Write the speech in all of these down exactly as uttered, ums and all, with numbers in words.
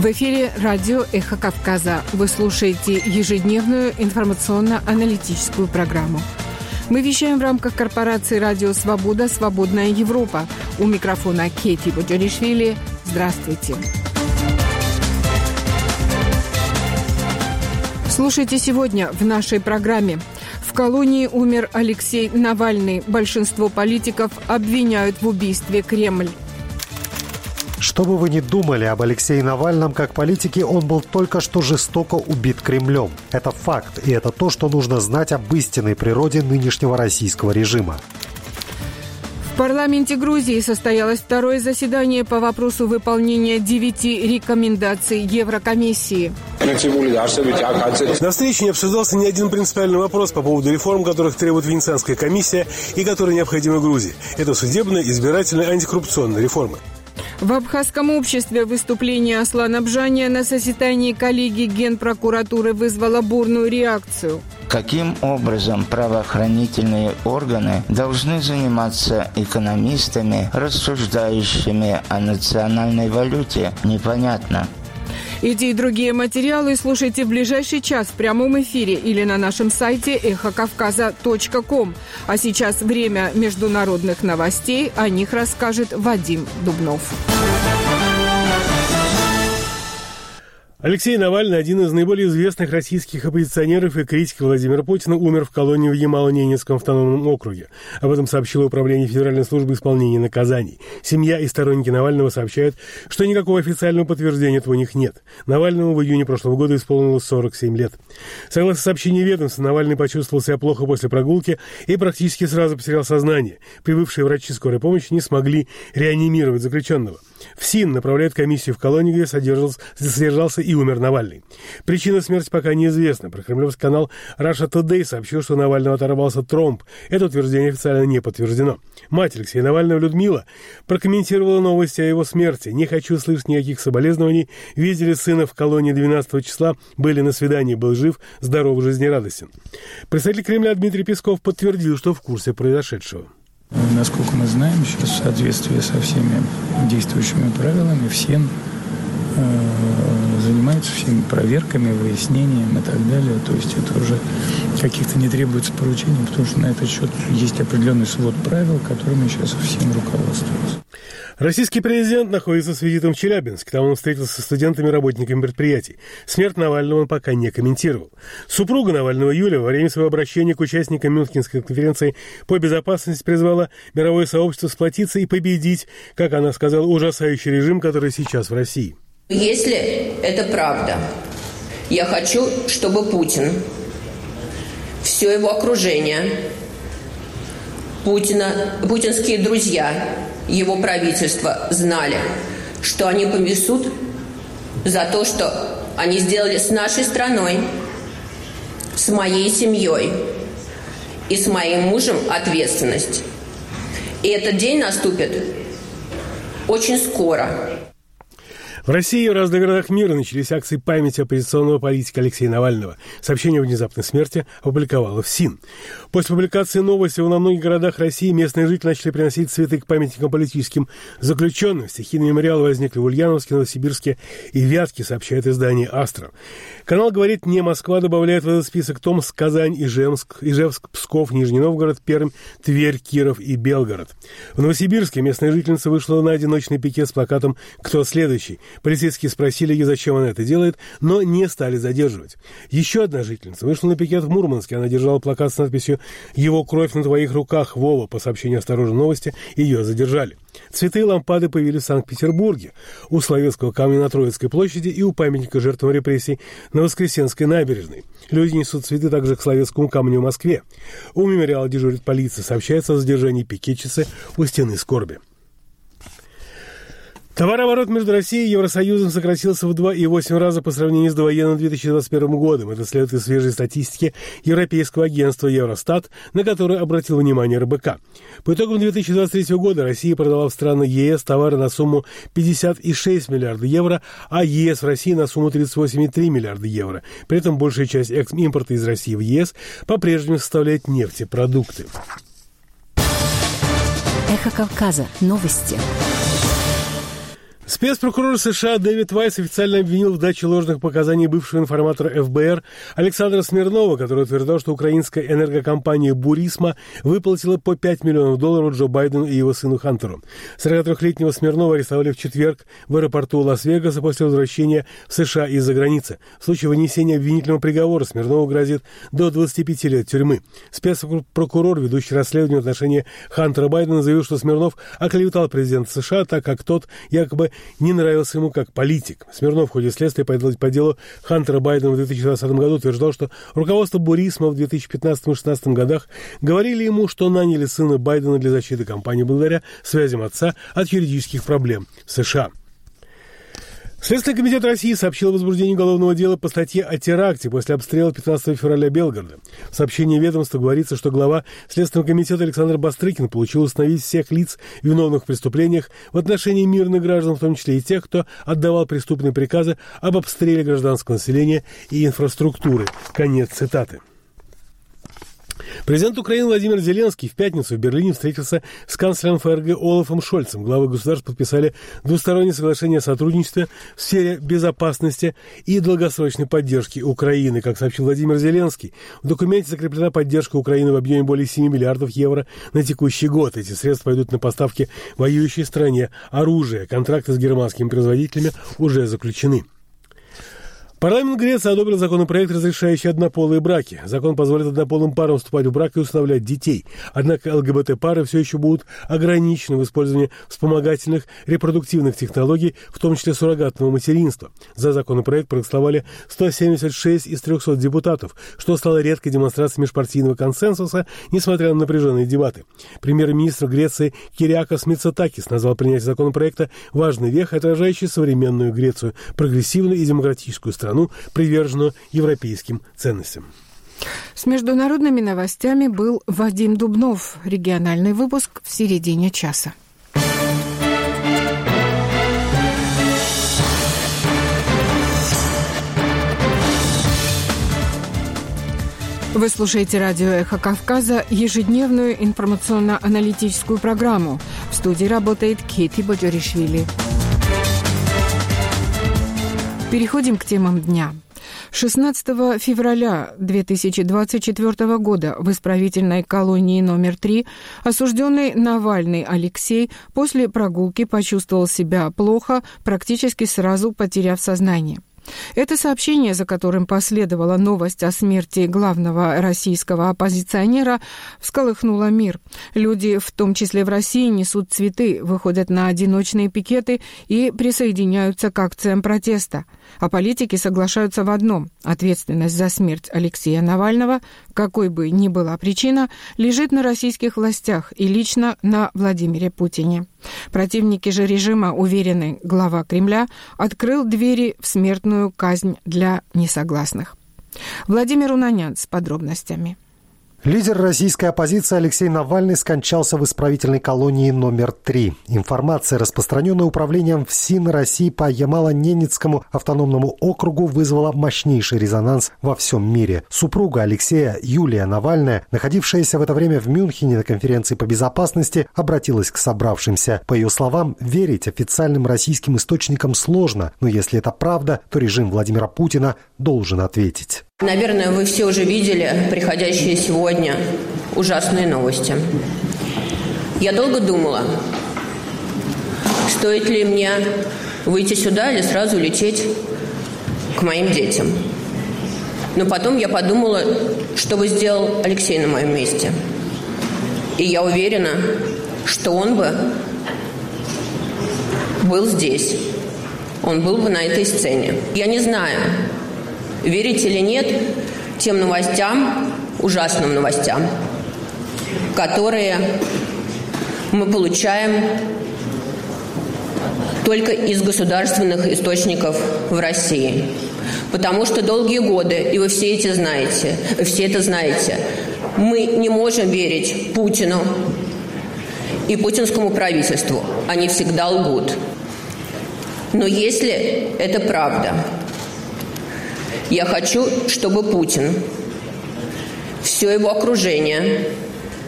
В эфире радио «Эхо Кавказа». Вы слушаете ежедневную информационно-аналитическую программу. Мы вещаем в рамках корпорации «Радио Свобода. Свободная Европа». У микрофона Кейти Боджоришвили. Здравствуйте. Слушайте сегодня в нашей программе. В колонии умер Алексей Навальный. Большинство политиков обвиняют в убийстве Кремль. Что бы вы ни думали об Алексее Навальном как политике, он был только что жестоко убит Кремлем. Это факт, и это то, что нужно знать об истинной природе нынешнего российского режима. В парламенте Грузии состоялось второе заседание по вопросу выполнения девяти рекомендаций Еврокомиссии. На встрече не обсуждался ни один принципиальный вопрос по поводу реформ, которых требует Венецианская комиссия и которые необходимы Грузии. Это судебная, избирательная, антикоррупционная реформы. В абхазском обществе выступление Аслана Бжания на заседании коллегии Генпрокуратуры вызвало бурную реакцию. Каким образом правоохранительные органы должны заниматься экономистами, рассуждающими о национальной валюте, непонятно. Эти и другие материалы слушайте в ближайший час в прямом эфире или на нашем сайте эхо кавказа точка ком. А сейчас время международных новостей. О них расскажет Вадим Дубнов. Алексей Навальный, один из наиболее известных российских оппозиционеров и критиков Владимира Путина, умер в колонии в Ямало-Ненецком автономном округе. Об этом сообщило Управление Федеральной службы исполнения наказаний. Семья и сторонники Навального сообщают, что никакого официального подтверждения этого у них нет. Навальному в июне прошлого года исполнилось сорок семь лет. Согласно сообщению ведомства, Навальный почувствовал себя плохо после прогулки и практически сразу потерял сознание. Прибывшие врачи скорой помощи не смогли реанимировать заключенного. В СИН направляют комиссию в колонию, где содержался, содержался и умер Навальный. Причина смерти пока неизвестна. Прокремлевский канал Russia Today сообщил, что у Навального оторвался тромб. Это утверждение официально не подтверждено. Мать Алексея Навального, Людмила, прокомментировала новости о его смерти. «Не хочу слышать никаких соболезнований. Видели сына в колонии двенадцатого числа, были на свидании, был жив, здоров, жизнерадостен». Представитель Кремля Дмитрий Песков подтвердил, что в курсе произошедшего. Насколько мы знаем, сейчас в соответствии со всеми действующими правилами все э, занимаются всеми проверками, выяснением и так далее. То есть это уже каких-то не требуется поручений, потому что на этот счет есть определенный свод правил, которыми сейчас всем руководствуются. Российский президент находится с визитом в Челябинске. Там он встретился со студентами и работниками предприятий. Смерть Навального он пока не комментировал. Супруга Навального Юлия во время своего обращения к участникам Мюнхенской конференции по безопасности призвала мировое сообщество сплотиться и победить, как она сказала, ужасающий режим, который сейчас в России. Если это правда, я хочу, чтобы Путин, все его окружение, Путина, путинские друзья, его правительство знали, что они понесут за то, что они сделали с нашей страной, с моей семьей и с моим мужем ответственность. И этот день наступит очень скоро. В России и в разных городах мира начались акции памяти оппозиционного политика Алексея Навального. Сообщение о внезапной смерти опубликовало в СИН. После публикации новости во многих городах России местные жители начали приносить цветы к памятникам политическим заключенным. Стихийные мемориалы возникли в Ульяновске, Новосибирске и Вятке, сообщает издание «Астра». Канал «Говорит не Москва» добавляет в этот список Томск, Казань, Ижевск, Ижевск, Псков, Нижний Новгород, Пермь, Тверь, Киров и Белгород. В Новосибирске местная жительница вышла на одиночный пикет с плакатом «Кто следующий?». Полицейские спросили ее, зачем она это делает, но не стали задерживать. Еще одна жительница вышла на пикет в Мурманске. Она держала плакат с надписью «Его кровь на твоих руках, Вова». По сообщению «Осторожно, новости» ее задержали. Цветы и лампады появились в Санкт-Петербурге, у Соловецкого камня на Троицкой площади и у памятника жертвам репрессий на Воскресенской набережной. Люди несут цветы также к Соловецкому камню в Москве. У мемориала дежурит полиция. Сообщается о задержании пикетчицы у стены скорби. Товарооборот между Россией и Евросоюзом сократился в два и восемь раза по сравнению с довоенным две тысячи двадцать первым годом. Это следует из свежей статистики Европейского агентства Евростат, на которое обратил внимание эр бэ ка. По итогам две тысячи двадцать третьего года Россия продала в страны е эс товары на сумму пятьдесят и шесть миллиардов евро, а е эс в России на сумму тридцать восемь и три миллиарда евро. При этом большая часть импорта из России в е эс по-прежнему составляет нефтепродукты. Эхо Кавказа. Новости. Спецпрокурор США Дэвид Вайс официально обвинил в даче ложных показаний бывшего информатора эф бэ эр Александра Смирнова, который утверждал, что украинская энергокомпания «Бурисма» выплатила по пять миллионов долларов Джо Байдену и его сыну Хантеру. сорокатрёхлетнего Смирнова арестовали в четверг в аэропорту Лас-Вегаса после возвращения в США из-за границы. В случае вынесения обвинительного приговора Смирнову грозит до двадцати пяти лет тюрьмы. Спецпрокурор, ведущий расследование в отношении Хантера Байдена, заявил, что Смирнов оклеветал президента США, так как тот якобы не нравился ему как политик. Смирнов в ходе следствия по делу Хантера Байдена в две тысячи двадцатом году утверждал, что руководство Бурисма в две тысячи пятнадцатом и две тысячи шестнадцатом годах говорили ему, что наняли сына Байдена для защиты компании благодаря связям отца от юридических проблем в США. Следственный комитет России сообщил о возбуждении уголовного дела по статье о теракте после обстрела пятнадцатого февраля Белгорода. В сообщении ведомства говорится, что глава Следственного комитета Александр Бастрыкин получил установить всех лиц, виновных в преступлениях в отношении мирных граждан, в том числе и тех, кто отдавал преступные приказы об обстреле гражданского населения и инфраструктуры. Конец цитаты. Президент Украины Владимир Зеленский в пятницу в Берлине встретился с канцлером эф эр гэ Олафом Шольцем. Главы государств подписали двустороннее соглашение о сотрудничестве в сфере безопасности и долгосрочной поддержки Украины. Как сообщил Владимир Зеленский, в документе закреплена поддержка Украины в объеме более семи миллиардов евро на текущий год. Эти средства пойдут на поставки воюющей стране оружия. Контракты с германскими производителями уже заключены. Парламент Греции одобрил законопроект, разрешающий однополые браки. Закон позволит однополым парам вступать в брак и усыновлять детей. Однако эл гэ бэ тэ-пары все еще будут ограничены в использовании вспомогательных репродуктивных технологий, в том числе суррогатного материнства. За законопроект проголосовали сто семьдесят шесть из трехсот депутатов, что стало редкой демонстрацией межпартийного консенсуса, несмотря на напряженные дебаты. Премьер-министр Греции Кириакос Мицотакис назвал принятие законопроекта важной вехой, отражающей современную Грецию, прогрессивную и демократическую страну, приверженную европейским ценностям. С международными новостями был Вадим Дубнов. Региональный выпуск в середине часа. Вы слушаете радио «Эхо Кавказа», ежедневную информационно-аналитическую программу. В студии работает Кити Бодёришвили. Переходим к темам дня. шестнадцатого февраля две тысячи двадцать четвёртого года в исправительной колонии номер три осужденный Навальный Алексей после прогулки почувствовал себя плохо, практически сразу потеряв сознание. Это сообщение, за которым последовала новость о смерти главного российского оппозиционера, всколыхнуло мир. Люди, в том числе в России, несут цветы, выходят на одиночные пикеты и присоединяются к акциям протеста. А политики соглашаются в одном – ответственность за смерть Алексея Навального, какой бы ни была причина, лежит на российских властях и лично на Владимире Путине. Противники же режима уверены, глава Кремля открыл двери в смертную казнь для несогласных. Владимир Унанян с подробностями. Лидер российской оппозиции Алексей Навальный скончался в исправительной колонии номер три. Информация, распространенная управлением ФСИН России по Ямало-Ненецкому автономному округу, вызвала мощнейший резонанс во всем мире. Супруга Алексея, Юлия Навальная, находившаяся в это время в Мюнхене на конференции по безопасности, обратилась к собравшимся. По ее словам, верить официальным российским источникам сложно, но если это правда, то режим Владимира Путина должен ответить. Наверное, вы все уже видели приходящие сегодня ужасные новости. Я долго думала, стоит ли мне выйти сюда или сразу лететь к моим детям. Но потом я подумала, что бы сделал Алексей на моем месте. И я уверена, что он бы был здесь. Он был бы на этой сцене. Я не знаю, верить или нет тем новостям, ужасным новостям, которые мы получаем только из государственных источников в России. Потому что долгие годы, и вы все эти знаете, все это знаете, мы не можем верить Путину и путинскому правительству. Они всегда лгут. Но если это правда, я хочу, чтобы Путин, все его окружение,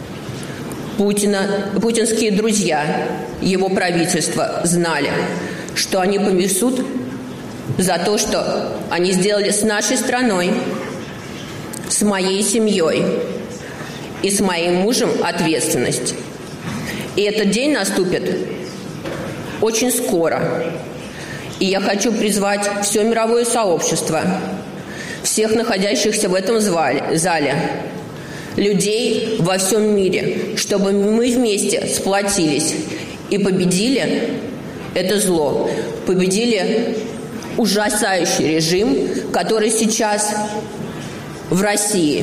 Путина, путинские друзья, его правительство знали, что они понесут за то, что они сделали с нашей страной, с моей семьей и с моим мужем ответственность. И этот день наступит очень скоро. И я хочу призвать все мировое сообщество, всех находящихся в этом зале, людей во всем мире, чтобы мы вместе сплотились и победили это зло, победили ужасающий режим, который сейчас в России.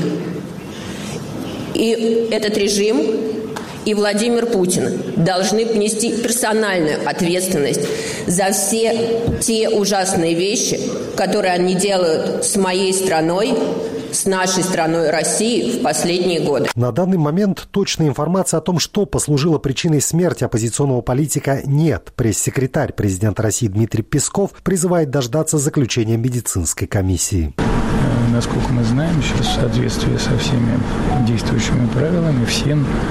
И этот режим и Владимир Путин должны понести персональную ответственность за все те ужасные вещи, которые они делают с моей страной, с нашей страной России в последние годы. На данный момент точной информации о том, что послужило причиной смерти оппозиционного политика, нет. Пресс-секретарь президента России Дмитрий Песков призывает дождаться заключения медицинской комиссии. Насколько мы знаем, сейчас в соответствии со всеми действующими правилами все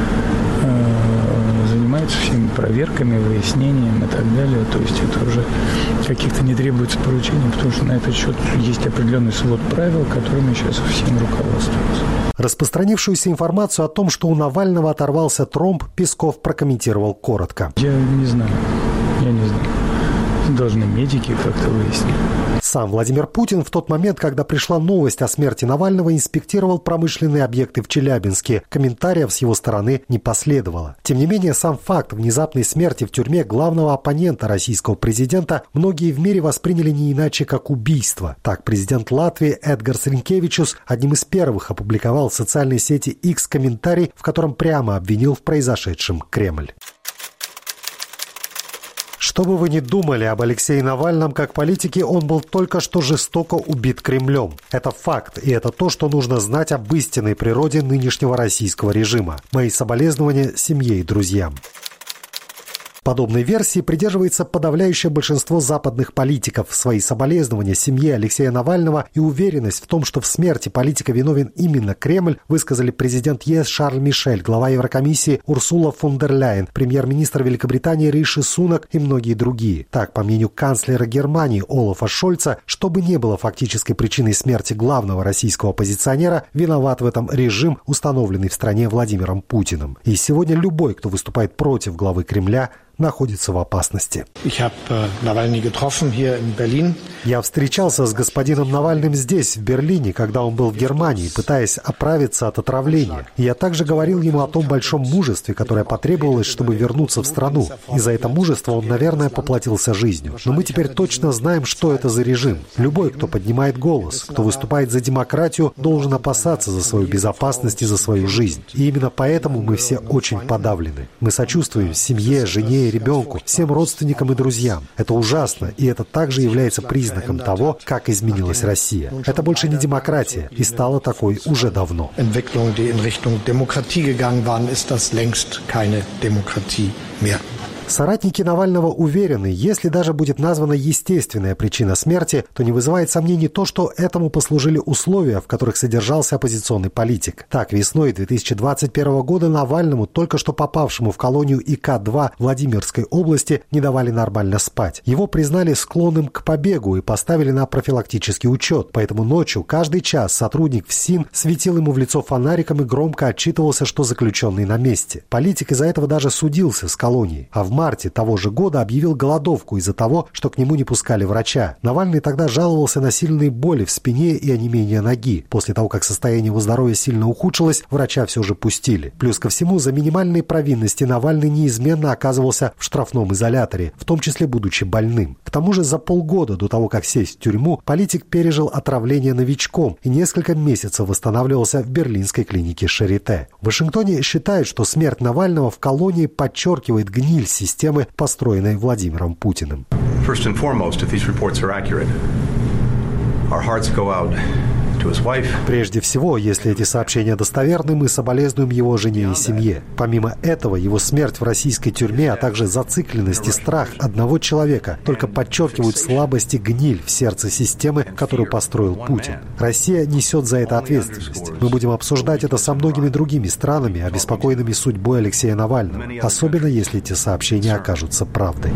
э, занимаются всеми проверками, выяснением и так далее. То есть это уже каких-то не требуется поручений, потому что на этот счет есть определенный свод правил, которыми сейчас всем руководствуются. Распространившуюся информацию о том, что у Навального оторвался тромб, Песков прокомментировал коротко. Я не знаю. Я не знаю. Должны медики как-то выяснить. Сам Владимир Путин в тот момент, когда пришла новость о смерти Навального, инспектировал промышленные объекты в Челябинске. Комментариев с его стороны не последовало. Тем не менее, сам факт внезапной смерти в тюрьме главного оппонента российского президента многие в мире восприняли не иначе, как убийство. Так, президент Латвии Эдгарс Ринкевичус одним из первых опубликовал в социальной сети X комментарий, в котором прямо обвинил в произошедшем Кремль. Что бы вы ни думали об Алексее Навальном как политике, он был только что жестоко убит Кремлем. Это факт, и это то, что нужно знать об истинной природе нынешнего российского режима. Мои соболезнования семье и друзьям. Подобной версии придерживается подавляющее большинство западных политиков. Свои соболезнования семье Алексея Навального и уверенность в том, что в смерти политика виновен именно Кремль, высказали президент ЕС Шарль Мишель, глава Еврокомиссии Урсула фон дер Ляйен, премьер-министр Великобритании Риши Сунак и многие другие. Так, по мнению канцлера Германии Олафа Шольца, что бы ни было фактической причиной смерти главного российского оппозиционера, виноват в этом режим, установленный в стране Владимиром Путиным. И сегодня любой, кто выступает против главы Кремля, находится в опасности. Я встречался с господином Навальным здесь, в Берлине, когда он был в Германии, пытаясь оправиться от отравления. И я также говорил ему о том большом мужестве, которое потребовалось, чтобы вернуться в страну. И за это мужество он, наверное, поплатился жизнью. Но мы теперь точно знаем, что это за режим. Любой, кто поднимает голос, кто выступает за демократию, должен опасаться за свою безопасность и за свою жизнь. И именно поэтому мы все очень подавлены. Мы сочувствуем семье, жене и ребенку, всем родственникам и друзьям. Это ужасно, и это также является признаком того, как изменилась Россия. Это больше не демократия, и стало такой уже давно. Соратники Навального уверены, если даже будет названа естественная причина смерти, то не вызывает сомнений то, что этому послужили условия, в которых содержался оппозиционный политик. Так, весной две тысячи двадцать первого года Навальному, только что попавшему в колонию И К два Владимирской области, не давали нормально спать. Его признали склонным к побегу и поставили на профилактический учет, поэтому ночью каждый час сотрудник ФСИН светил ему в лицо фонариком и громко отчитывался, что заключенный на месте. Политик из-за этого даже судился с колонией. А в В марте того же года объявил голодовку из-за того, что к нему не пускали врача. Навальный тогда жаловался на сильные боли в спине и онемение ноги. После того, как состояние его здоровья сильно ухудшилось, врача все же пустили. Плюс ко всему, за минимальные провинности Навальный неизменно оказывался в штрафном изоляторе, в том числе будучи больным. К тому же за полгода до того, как сесть в тюрьму, политик пережил отравление новичком и несколько месяцев восстанавливался в берлинской клинике Шарите. В Вашингтоне считают, что смерть Навального в колонии подчеркивает гниль системы, построенной Владимиром Путиным. First and foremost, if these reports are accurate, our hearts go out Прежде всего, если эти сообщения достоверны, мы соболезнуем его жене и семье. Помимо этого, его смерть в российской тюрьме, а также зацикленность и страх одного человека только подчеркивают слабость и гниль в сердце системы, которую построил Путин. Россия несет за это ответственность. Мы будем обсуждать это со многими другими странами, обеспокоенными судьбой Алексея Навального, особенно если эти сообщения окажутся правдой.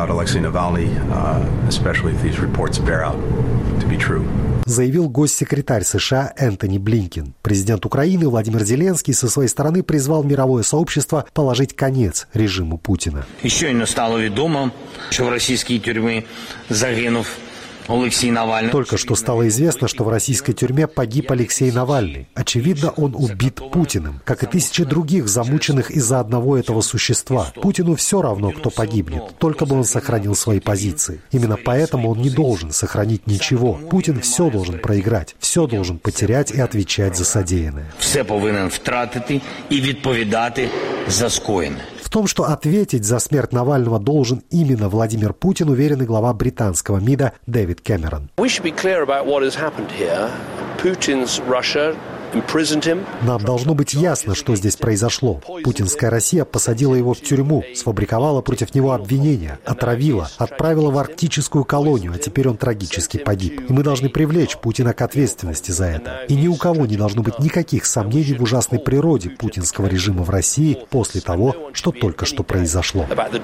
Заявил госсекретарь США Энтони Блинкен. Президент Украины Владимир Зеленский со своей стороны призвал мировое сообщество положить конец режиму Путина. Щойно стало відомо, що в російській тюрмі загинув Алексей Навальный. Только что стало известно, что в российской тюрьме погиб Алексей Навальный. Очевидно, он убит Путиным, как и тысячи других замученных из-за одного этого существа. Путину все равно, кто погибнет, только бы он сохранил свои позиции. Именно поэтому он не должен сохранить ничего. Путин все должен проиграть, все должен потерять и отвечать за содеянное. Все повинен втратити и відповідати за скоєне. В том, что ответить за смерть Навального должен именно Владимир Путин, уверен и глава британского МИДа Дэвид Кэмерон. Нам должно быть ясно, что здесь произошло. Путинская Россия посадила его в тюрьму, сфабриковала против него обвинения, отравила, отправила в арктическую колонию, а теперь он трагически погиб. И мы должны привлечь Путина к ответственности за это. И ни у кого не должно быть никаких сомнений в ужасной природе путинского режима в России после того, что только что произошло.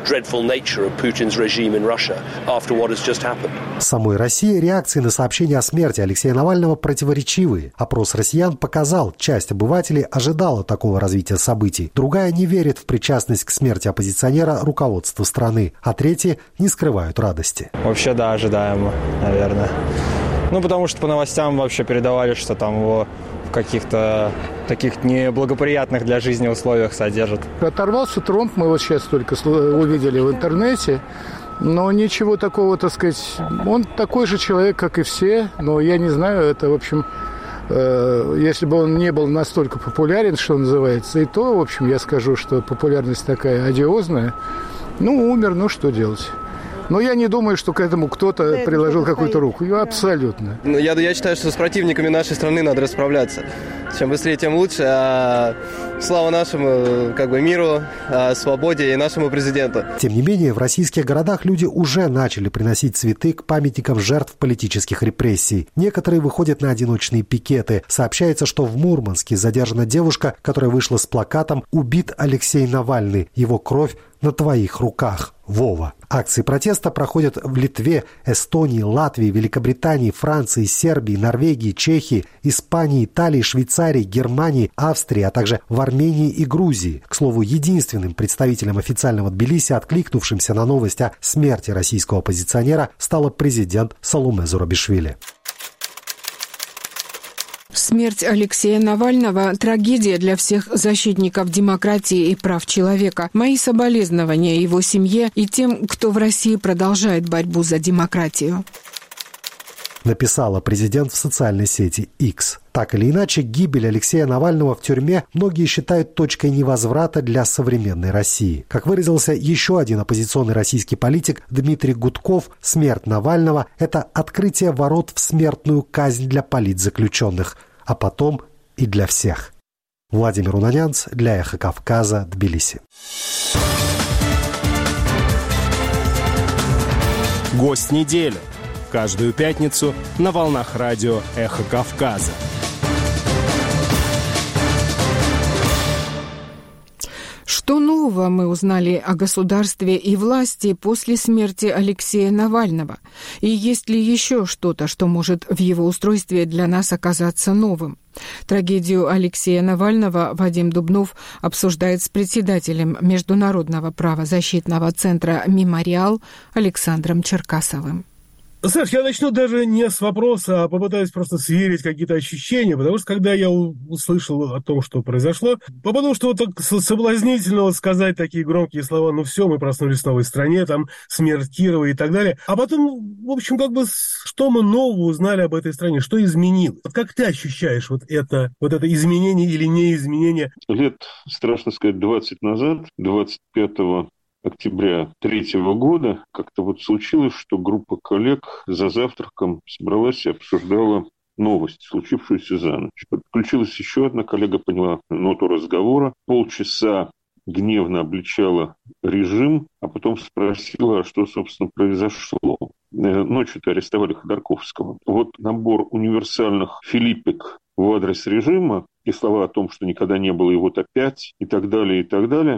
В самой России реакции на сообщение о смерти Алексея Навального противоречивые. Опрос россиян показал, Показал, часть обывателей ожидала такого развития событий. Другая не верит в причастность к смерти оппозиционера руководства страны, а третьи не скрывают радости. Вообще, да, ожидаемо, наверное. Ну, потому что по новостям вообще передавали, что там его в каких-то таких неблагоприятных для жизни условиях содержат. Оторвался тромб, мы вот сейчас только увидели в интернете. Но ничего такого, так сказать, он такой же человек, как и все, но я не знаю, это, в общем... Если бы он не был настолько популярен, что называется, и то, в общем, я скажу, что популярность такая одиозная. Ну, умер, ну что делать? Но я не думаю, что к этому кто-то приложил какую-то руку. Абсолютно. Я, я считаю, что с противниками нашей страны надо расправляться. Чем быстрее, тем лучше. А слава нашему как бы, миру, свободе и нашему президенту. Тем не менее, в российских городах люди уже начали приносить цветы к памятникам жертв политических репрессий. Некоторые выходят на одиночные пикеты. Сообщается, что в Мурманске задержана девушка, которая вышла с плакатом «Убит Алексей Навальный. Его кровь на твоих руках, Вова». Акции протеста проходят в Литве, Эстонии, Латвии, Великобритании, Франции, Сербии, Норвегии, Чехии, Испании, Италии, Швейцарии, Германии, Австрии, а также в Армении и Грузии. К слову, единственным представителем официального Тбилиси, откликнувшимся на новость о смерти российского оппозиционера, стала президент Саломе Зурабишвили. Смерть Алексея Навального – трагедия для всех защитников демократии и прав человека. Мои соболезнования его семье и тем, кто в России продолжает борьбу за демократию. Написала президент в социальной сети X. Так или иначе, гибель Алексея Навального в тюрьме многие считают точкой невозврата для современной России. Как выразился еще один оппозиционный российский политик Дмитрий Гудков, смерть Навального – это открытие ворот в смертную казнь для политзаключенных, а потом и для всех. Владимир Унанянц для «Эхо Кавказа», Тбилиси. Гость недели. Каждую пятницу на волнах радио «Эхо Кавказа». Что нового мы узнали о государстве и власти после смерти Алексея Навального? И есть ли еще что-то, что может в его устройстве для нас оказаться новым? Трагедию Алексея Навального Вадим Дубнов обсуждает с председателем Международного правозащитного центра «Мемориал» Александром Черкасовым. Саш, я начну даже не с вопроса, а попытаюсь просто сверить какие-то ощущения, потому что когда я услышал о том, что произошло, потому что вот так соблазнительно вот сказать такие громкие слова, ну все, мы проснулись в новой стране, там смерть Кирова и так далее, а потом, в общем, как бы, что мы нового узнали об этой стране, что изменилось? Вот как ты ощущаешь вот это, вот это изменение или неизменение? Лет, страшно сказать, двадцать назад, двадцать пятого октября третьего года как-то вот случилось, что группа коллег за завтраком собралась и обсуждала новость, случившуюся за ночь. Подключилась еще одна коллега, поняла ноту разговора. Полчаса гневно обличала режим, а потом спросила, а что, собственно, произошло. Ночью-то арестовали Ходорковского. Вот набор универсальных филиппик в адрес режима и слова о том, что никогда не было, и вот опять, и так далее, и так далее,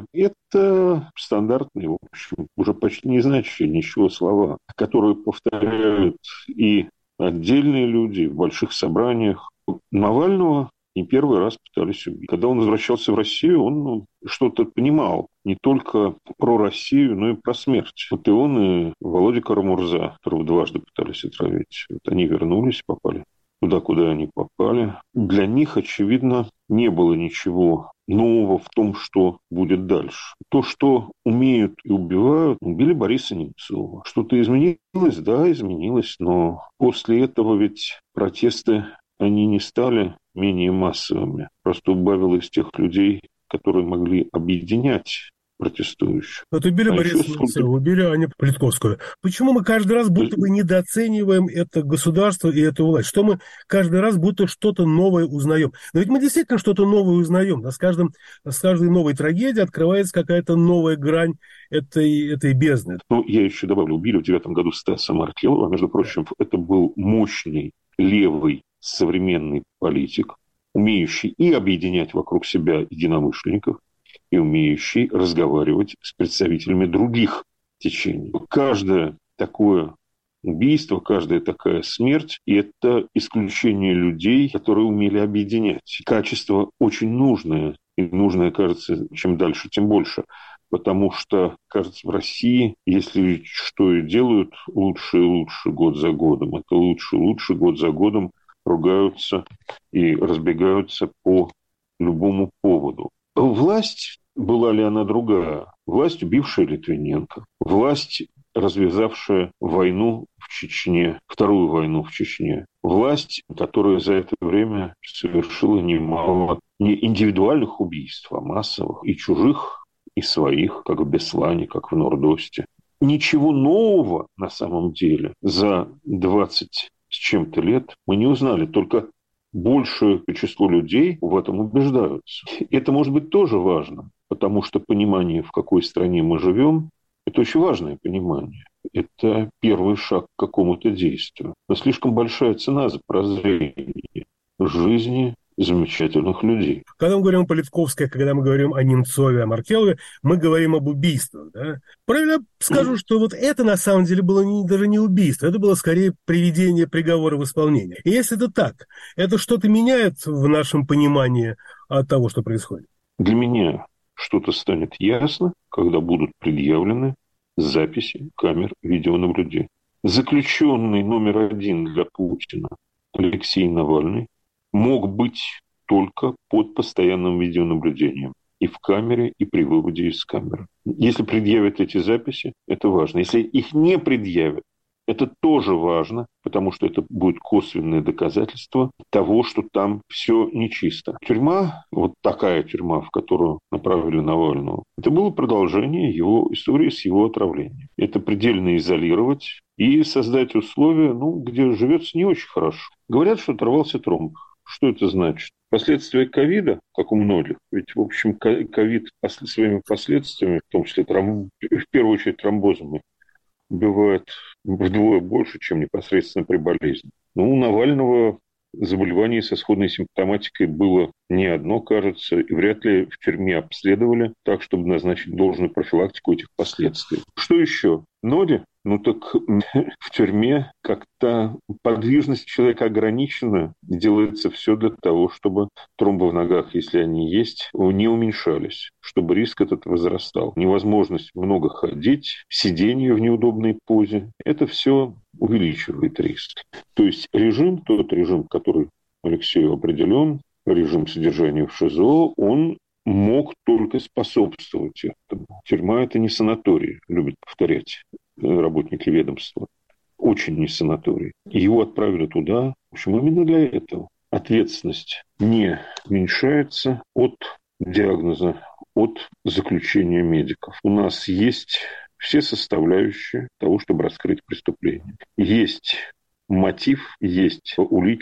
это стандартные, в общем, уже почти не значащие ничего слова, которые повторяют и отдельные люди в больших собраниях. Навального не первый раз пытались убить. Когда он возвращался в Россию, он ну, что-то понимал. Не только про Россию, но и про смерть. Вот и он, и Володя Карамурза, которого дважды пытались отравить. Вот они вернулись, попали туда, куда они попали. Для них, очевидно, не было ничего нового в том, что будет дальше. То, что умеют и убивают, убили Бориса Немцова. Что-то изменилось? Да, изменилось. Но после этого ведь протесты, они не стали менее массовыми. Просто убавилось тех людей, которые могли объединять протестующих. Вот убили а Бориса Немцова, сколько... убили Аню Политковскую. Почему мы каждый раз будто бы недооцениваем это государство и эту власть? Что мы каждый раз будто что-то новое узнаем? Но ведь мы действительно что-то новое узнаем. Да? С, каждым, с каждой новой трагедией открывается какая-то новая грань этой, этой бездны. Ну, я еще добавлю, убили в девятом году Стаса Маркелова. Между прочим, это был мощный левый современный политик, умеющий и объединять вокруг себя единомышленников, и умеющий разговаривать с представителями других течений. Каждое такое убийство, каждая такая смерть – это исключение людей, которые умели объединять. Качество очень нужное, и нужное, кажется, чем дальше, тем больше. Потому что, кажется, в России, если что и делают лучше и лучше год за годом, это лучше и лучше год за годом ругаются и разбегаются по любому поводу. Власть, была ли она другая? Власть, убившая Литвиненко. Власть, развязавшая войну в Чечне, вторую войну в Чечне. Власть, которая за это время совершила немало не индивидуальных убийств, а массовых, и чужих, и своих, как в Беслане, как в Нордосте. Ничего нового на самом деле за двадцать с чем-то лет мы не узнали, только большее число людей в этом убеждаются. Это может быть тоже важно, потому что понимание, в какой стране мы живем, это очень важное понимание. Это первый шаг к какому-то действию. Но слишком большая цена за прозрение жизни замечательных людей. Когда мы говорим о Политковской, когда мы говорим о Немцове, о Маркелове, мы говорим об убийствах. Да? Правильно скажу, что вот это на самом деле было не, даже не убийство, это было скорее приведение приговора в исполнение. И если это так, это что-то меняет в нашем понимании от того, что происходит? Для меня что-то станет ясно, когда будут предъявлены записи камер видеонаблюдения. Заключенный номер один для Путина Алексей Навальный мог быть только под постоянным видеонаблюдением. И в камере, и при выводе из камеры. Если предъявят эти записи, это важно. Если их не предъявят, это тоже важно, потому что это будет косвенное доказательство того, что там все нечисто. Тюрьма, вот такая тюрьма, в которую направили Навального, это было продолжение его истории с его отравлением. Это предельно изолировать и создать условия, ну, где живется не очень хорошо. Говорят, что оторвался тромб. Что это значит? Последствия ковида, как у многих, ведь, в общем, ковид своими последствиями, в том числе тромб... в первую очередь тромбозами, убивает вдвое больше, чем непосредственно при болезни. Ну, у Навального заболеваний со сходной симптоматикой было не одно, кажется, и вряд ли в тюрьме обследовали так, чтобы назначить должную профилактику этих последствий. Что еще? Ноди? Ну так в тюрьме как-то подвижность человека ограничена. Делается все для того, чтобы тромбы в ногах, если они есть, не уменьшались, чтобы риск этот возрастал. Невозможность много ходить, сидение в неудобной позе, это все увеличивает риск. То есть режим, тот режим, который Алексею определен, режим содержания в ШИЗО, он мог только способствовать этому. Тюрьма – это не санаторий, любят повторять работники ведомства. Очень не санаторий. Его отправили туда, в общем, именно для этого. Ответственность не уменьшается от диагноза, от заключения медиков. У нас есть все составляющие того, чтобы раскрыть преступление. Есть мотив, есть улики,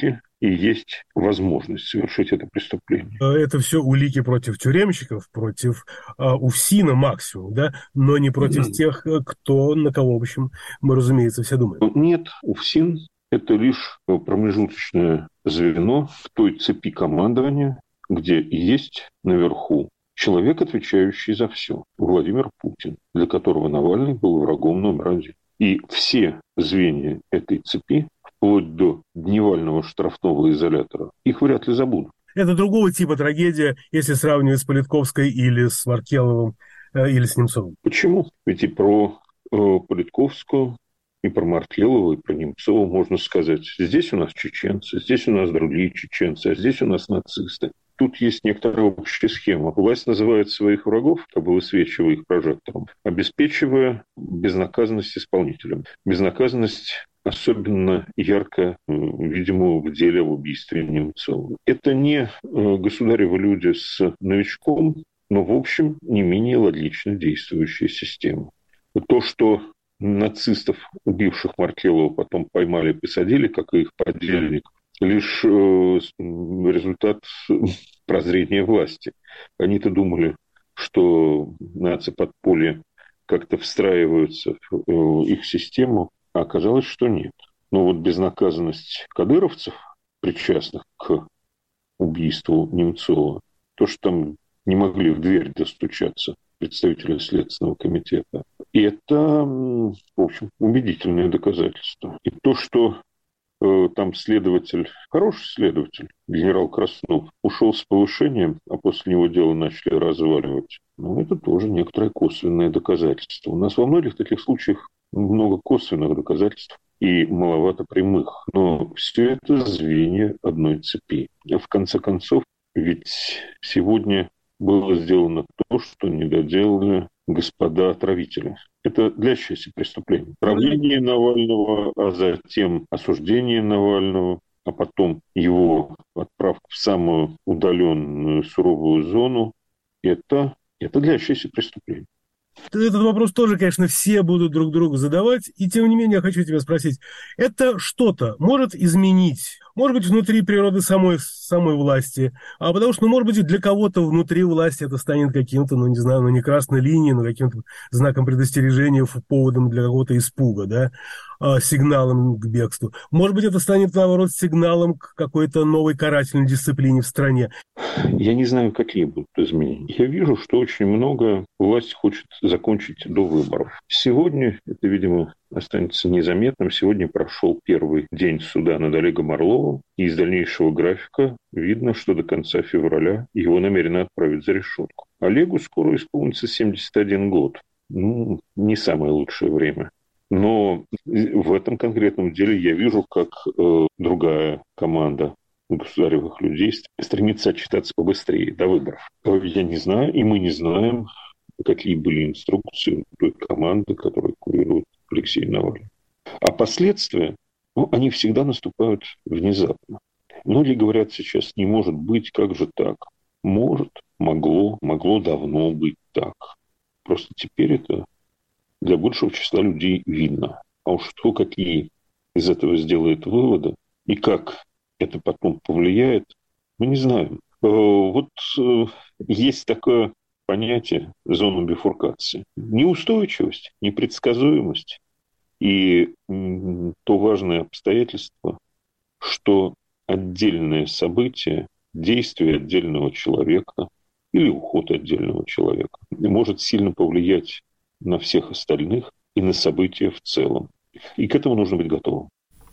и есть возможность совершить это преступление. Это все улики против тюремщиков, против а, УФСИНа максимум, да, но не против mm. тех, кто, на кого, в общем, мы, разумеется, все думаем. Нет, УФСИН – это лишь промежуточное звено в той цепи командования, где есть наверху человек, отвечающий за все, Владимир Путин, для которого Навальный был врагом номер один. И все звенья этой цепи, вплоть до дневального штрафного изолятора, их вряд ли забудут. Это другого типа трагедия, если сравнивать с Политковской или с Маркеловым, э, или с Немцовым. Почему? Ведь и про э, Политковскую, и про Маркелова, и про Немцова можно сказать. Здесь у нас чеченцы, здесь у нас другие чеченцы, а здесь у нас нацисты. Тут есть некоторая общая схема. Власть называет своих врагов, как бы высвечивая их прожектором, обеспечивая безнаказанность исполнителям. Безнаказанность особенно ярко, видимо, в деле об убийстве Немцова. Это не государевы люди с новичком, но, в общем, не менее логично действующая система. То, что нацистов, убивших Маркелова, потом поймали и посадили, как и их подельников, лишь результат прозрения власти. Они-то думали, что наци-подполье как-то встраиваются в их систему, а оказалось, что нет. Но вот безнаказанность кадыровцев, причастных к убийству Немцова, то, что там не могли в дверь достучаться представители Следственного комитета, и это, в общем, убедительное доказательство. И то, что э, там следователь, хороший следователь, генерал Краснов, ушел с повышением, а после него дело начали разваливать, ну, это тоже некоторое косвенное доказательство. У нас во многих таких случаях много косвенных доказательств и маловато прямых. Но все это звенья одной цепи. В конце концов, ведь сегодня было сделано то, что не доделали господа отравители. Это длящееся преступление. Отравление Навального, а затем осуждение Навального, а потом его отправка в самую удаленную суровую зону. Это, это длящееся преступление. Этот вопрос тоже, конечно, все будут друг другу задавать. И тем не менее, я хочу тебя спросить. Это что-то может изменить? Может быть, внутри природы самой, самой власти. А потому что, ну, может быть, для кого-то внутри власти это станет каким-то, ну, не знаю, ну, не красной линией, но каким-то знаком предостережения, поводом для какого-то испуга, да, а, сигналом к бегству. Может быть, это станет, наоборот, сигналом к какой-то новой карательной дисциплине в стране. Я не знаю, какие будут изменения. Я вижу, что очень много власть хочет закончить до выборов. Сегодня, это, видимо, останется незаметным, сегодня прошел первый день суда над Олегом Орловым, и из дальнейшего графика видно, что до конца февраля его намерены отправить за решетку. Олегу скоро исполнится семьдесят один год. Ну, не самое лучшее время. Но в этом конкретном деле я вижу, как э, другая команда государевых людей стремится отчитаться побыстрее до выборов. Я не знаю, и мы не знаем, какие были инструкции той команды, которая курирует Алексей Навальный. А последствия, ну, они всегда наступают внезапно. Многие говорят сейчас, не может быть, как же так? Может, могло, могло давно быть так. Просто теперь это для большего числа людей видно. А уж кто какие из этого сделает выводы и как это потом повлияет, мы не знаем. Вот есть такое понятие зона бифуркации. Неустойчивость, непредсказуемость и то важное обстоятельство, что отдельное событие, действие отдельного человека или уход отдельного человека может сильно повлиять на всех остальных и на события в целом. И к этому нужно быть готовым.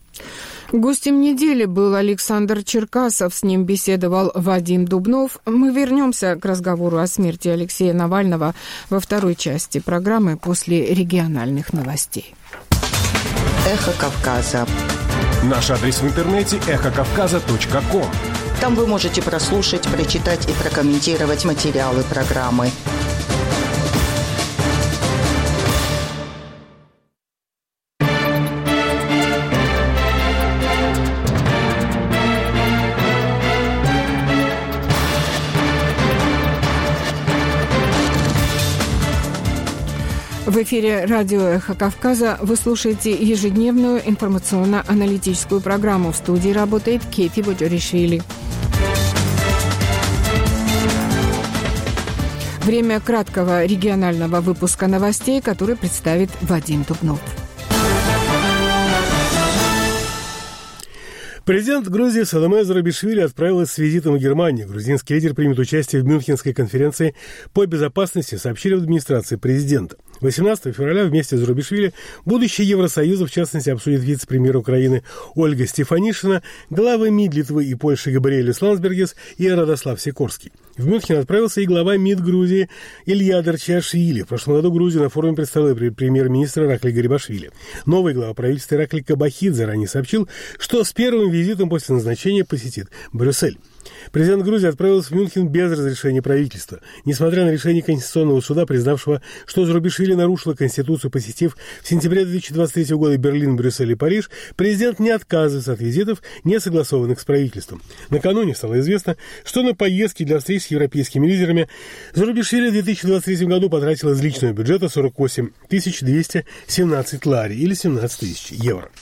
Гостем недели был Александр Черкасов, с ним беседовал Вадим Дубнов. Мы вернемся к разговору о смерти Алексея Навального во второй части программы после региональных новостей. Эхо Кавказа. Наш адрес в интернете эхо кавказа точка ком. Там вы можете прослушать, прочитать и прокомментировать материалы программы. В эфире радио «Эхо Кавказа» вы слушаете ежедневную информационно-аналитическую программу. В студии работает Кейти Боджоришвили. Время краткого регионального выпуска новостей, который представит Вадим Дубнов. Президент Грузии Саломе Зурабишвили отправилась с визитом в Германию. Грузинский лидер примет участие в Мюнхенской конференции по безопасности, сообщили в администрации президента. восемнадцатого февраля вместе с Зурабишвили будущее Евросоюза, в частности, обсудит вице-премьер Украины Ольга Стефанишина, главы МИД Литвы и Польши Габриэлис Ландсбергис и Радослав Сикорский. В Мюнхен отправился и глава МИД Грузии Илья Дарчиашвили. В прошлом году Грузию на форуме представил премьер-министр Ираклий Гарибашвили. Новый глава правительства Ираклий Кабахидзе ранее сообщил, что с первым визитом после назначения посетит Брюссель. Президент Грузии отправился в Мюнхен без разрешения правительства. Несмотря на решение Конституционного суда, признавшего, что Зурабишвили нарушила Конституцию, посетив в сентябре две тысячи двадцать третьего года Берлин, Брюссель и Париж, президент не отказывается от визитов, не согласованных с правительством. Накануне стало известно, что на поездки для встреч с европейскими лидерами Зурабишвили в две тысячи двадцать третьем году потратил из личного бюджета сорок восемь тысяч двести семнадцать лари или семнадцать тысяч евро.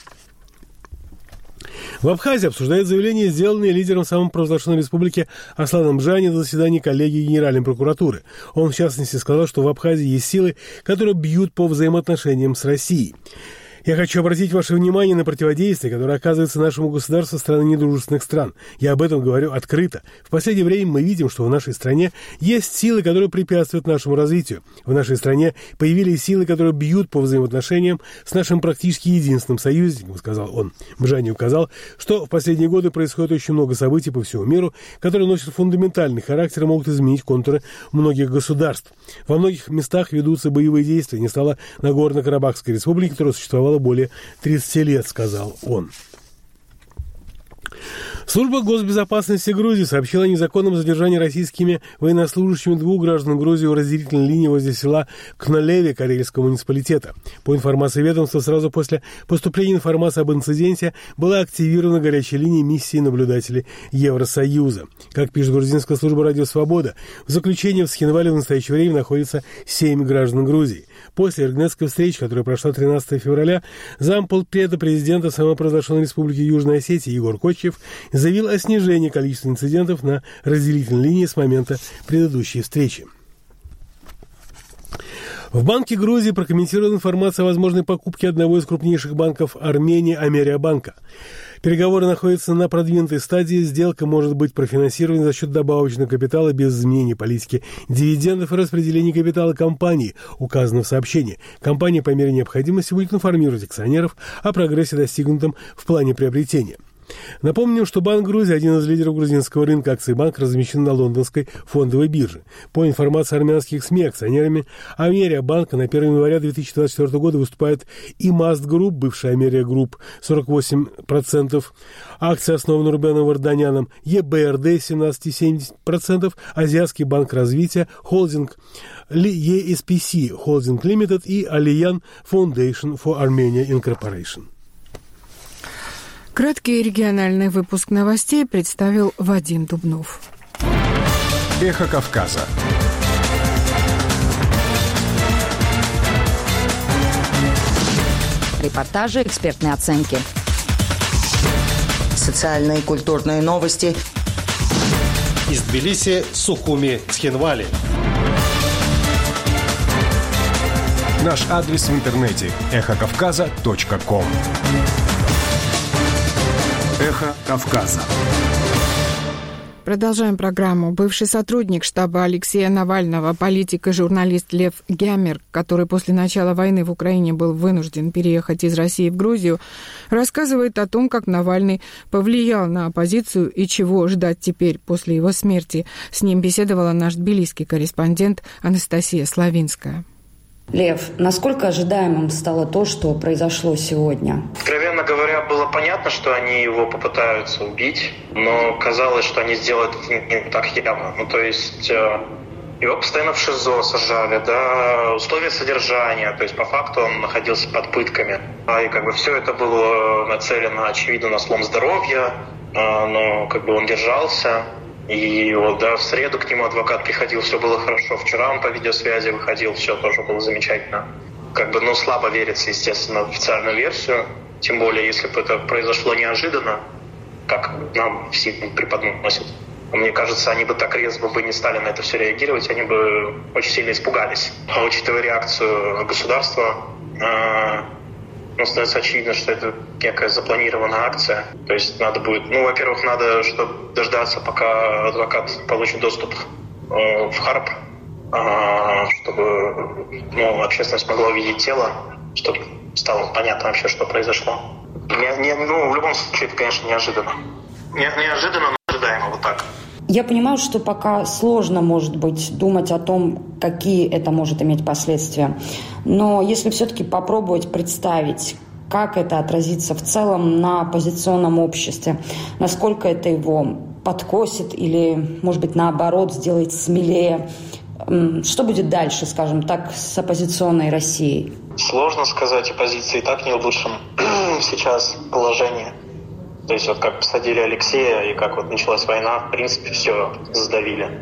В Абхазии обсуждают заявление, сделанное лидером самопровозглашенной республики Асланом Бжани на заседании коллегии Генеральной прокуратуры. Он, в частности, сказал, что в Абхазии есть силы, которые бьют по взаимоотношениям с Россией. Я хочу обратить ваше внимание на противодействие, которое оказывается нашему государству со стороны недружественных стран. Я об этом говорю открыто. В последнее время мы видим, что в нашей стране есть силы, которые препятствуют нашему развитию. В нашей стране появились силы, которые бьют по взаимоотношениям с нашим практически единственным союзником, сказал он. Бжани указал, что в последние годы происходит очень много событий по всему миру, которые носят фундаментальный характер и могут изменить контуры многих государств. Во многих местах ведутся боевые действия. Не стало Нагорно-Карабахской республики, которая существовала более тридцати лет, сказал он. Служба госбезопасности Грузии сообщила о незаконном задержании российскими военнослужащими двух граждан Грузии у разделительной линии возле села Кнолеве Карельского муниципалитета. По информации ведомства, сразу после поступления информации об инциденте была активирована горячая линия миссии наблюдателей Евросоюза. Как пишет грузинская служба «Радио Свобода», в заключении в Схинвале в настоящее время находится семь граждан Грузии. После Иргнетской встречи, которая прошла тринадцатого февраля, замполпреда президента самопровозглашенной республики Южной Осетии Егор Кочев заявил о снижении количества инцидентов на разделительной линии с момента предыдущей встречи. В Банке Грузии прокомментировала информацию о возможной покупке одного из крупнейших банков Армении Америабанка. Переговоры находятся на продвинутой стадии. Сделка может быть профинансирована за счет добавочного капитала без изменения политики дивидендов и распределения капитала компании, указано в сообщении. Компания по мере необходимости будет информировать акционеров о прогрессе, достигнутом в плане приобретения. Напомним, что Банк Грузии, один из лидеров грузинского рынка акций, банк размещен на лондонской фондовой бирже. По информации армянских СМИ, акционерами Америабанка на первого января две тысячи двадцать четвёртого года выступает Имаст Групп, бывшая Америя Групп, сорок восемь процентов, акции основаны Рубеном Варданяном, ЕБРД семнадцать целых семь десятых процента, Азиатский банк развития, холдинг и эс пи си Holding Limited и Allian Foundation for Armenia Incorporation. Краткий региональный выпуск новостей представил Вадим Дубнов. Эхо Кавказа. Репортажи, экспертные оценки. Социальные и культурные новости. Из Тбилиси, Сухуми, Цхинвали. Наш адрес в интернете эхо кавказа точка ком. Эхо Кавказа. Продолжаем программу. Бывший сотрудник штаба Алексея Навального, политик и журналист Лев Гямер, который после начала войны в Украине был вынужден переехать из России в Грузию, рассказывает о том, как Навальный повлиял на оппозицию и чего ждать теперь после его смерти. С ним беседовала наш тбилисский корреспондент Анастасия Славинская. Лев, насколько ожидаемым стало то, что произошло сегодня? Откровенно говоря, было понятно, что они его попытаются убить, но казалось, что они сделают это не так явно. Ну, то есть его постоянно в ШИЗО сажали, да, условия содержания, то есть по факту он находился под пытками. И как бы все это было нацелено, очевидно, на слом здоровья, но как бы он держался. И вот, да, в среду к нему адвокат приходил, все было хорошо. Вчера он по видеосвязи выходил, все тоже было замечательно. как бы, ну, слабо верится, естественно, в официальную версию. Тем более, если бы это произошло неожиданно, как нам все преподносят. Мне кажется, они бы так резво бы не стали на это все реагировать, они бы очень сильно испугались. А учитывая реакцию государства, э, ну, становится очевидно, что это некая запланированная акция. То есть надо будет, ну, во-первых, надо чтобы дождаться, пока адвокат получит доступ э, в ХАРП, э, чтобы, ну, общественность могла увидеть тело, чтобы стало понятно вообще, что произошло. Не, не, ну, в любом случае, это, конечно, неожиданно. Не, неожиданно, но ожидаемо, вот так. Я понимаю, что пока сложно, может быть, думать о том, какие это может иметь последствия. Но если все-таки попробовать представить, как это отразится в целом на оппозиционном обществе, насколько это его подкосит или, может быть, наоборот, сделает смелее, что будет дальше, скажем так, с оппозиционной Россией? Сложно сказать, оппозиция и так не в лучшем сейчас положении. То есть вот как посадили Алексея и как вот началась война, в принципе, все сдавили.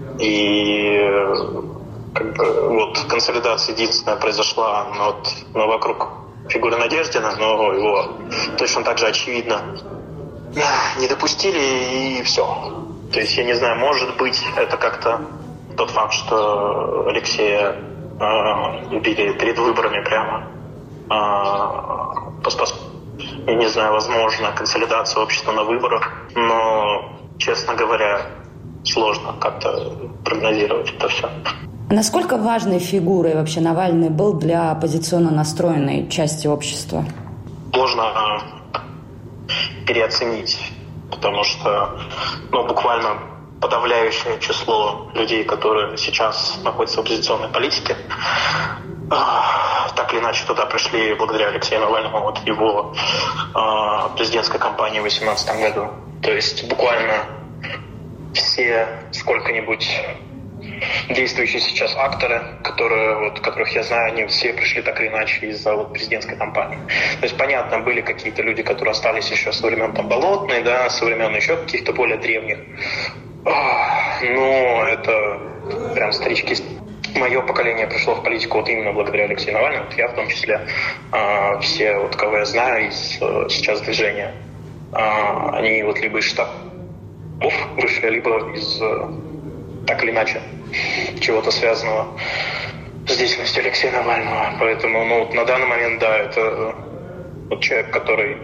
И как бы вот консолидация единственная произошла, но, вот, но вокруг фигуры Надеждина, но его точно так же очевидно не допустили, и все. То есть я не знаю, может быть, это как-то тот факт, что Алексея э, убили перед выборами прямо, э, поспос... я не знаю, возможно, консолидация общества на выборах, но, честно говоря, сложно как-то прогнозировать это все. Насколько важной фигурой вообще Навальный был для оппозиционно настроенной части общества? Можно переоценить, потому что, ну, буквально подавляющее число людей, которые сейчас находятся в оппозиционной политике, так или иначе туда пришли благодаря Алексею Навальному, вот его э, президентской кампании в две тысячи восемнадцатом году. То есть буквально все сколько-нибудь действующие сейчас акторы, которые, вот, которых я знаю, они все пришли так или иначе из-за вот, президентской кампании. То есть, понятно, были какие-то люди, которые остались еще со времен там, Болотной, да, со времен еще каких-то более древних. Но это прям старички. Мое поколение пришло в политику вот именно благодаря Алексею Навальному. Вот я в том числе. А, все, вот, кого я знаю из сейчас движения, а, они вот либо из штабов вышли, либо из так или иначе чего-то связанного с деятельностью Алексея Навального. Поэтому ну, вот на данный момент, да, это вот человек, который,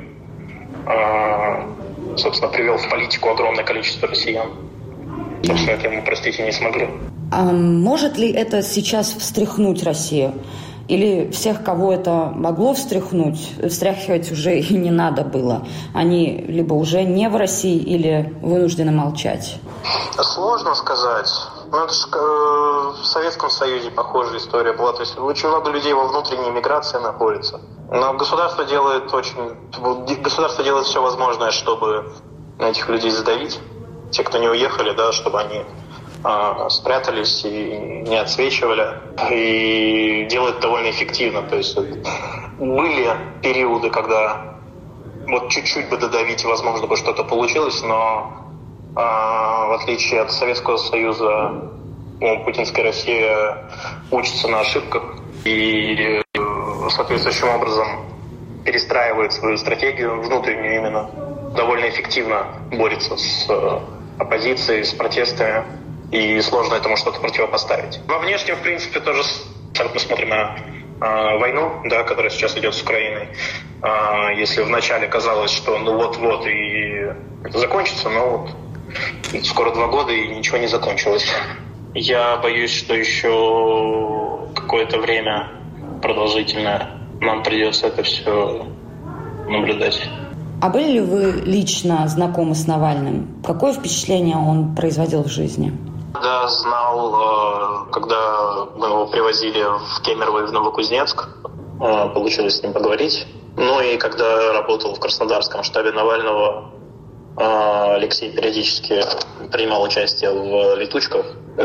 а, собственно, привел в политику огромное количество россиян. Собственно, это ему простить и не смогли. А может ли это сейчас встряхнуть Россию? Или всех, кого это могло встряхнуть, встряхивать уже и не надо было? Они либо уже не в России, или вынуждены молчать? Сложно сказать. Ну, это же э, в Советском Союзе похожая история была. То есть очень много людей во внутренней миграции находится. Но государство делает очень... Государство делает все возможное, чтобы этих людей задавить. Те, кто не уехали, да, чтобы они э, спрятались и не отсвечивали. И делает довольно эффективно. То есть были периоды, когда вот чуть-чуть бы додавить, возможно, бы что-то получилось, но э, в отличие от Советского Союза, ну, путинская Россия учится на ошибках и э, соответствующим образом перестраивает свою стратегию, внутреннюю именно, довольно эффективно борется с э, оппозицией, с протестами, и сложно этому что-то противопоставить. Во внешнем, в принципе, тоже мы смотрим на э, войну, да, которая сейчас идет с Украиной. Э, если вначале казалось, что ну вот-вот и это закончится, но вот скоро два года и ничего не закончилось. Я боюсь, что еще какое-то время продолжительное нам придется это все наблюдать. А были ли вы лично знакомы с Навальным? Какое впечатление он производил в жизни? Да, знал, когда мы его привозили в Кемерово и в Новокузнецк, получилось с ним поговорить. Ну и когда работал в Краснодарском штабе Навального, Алексей периодически принимал участие в летучках.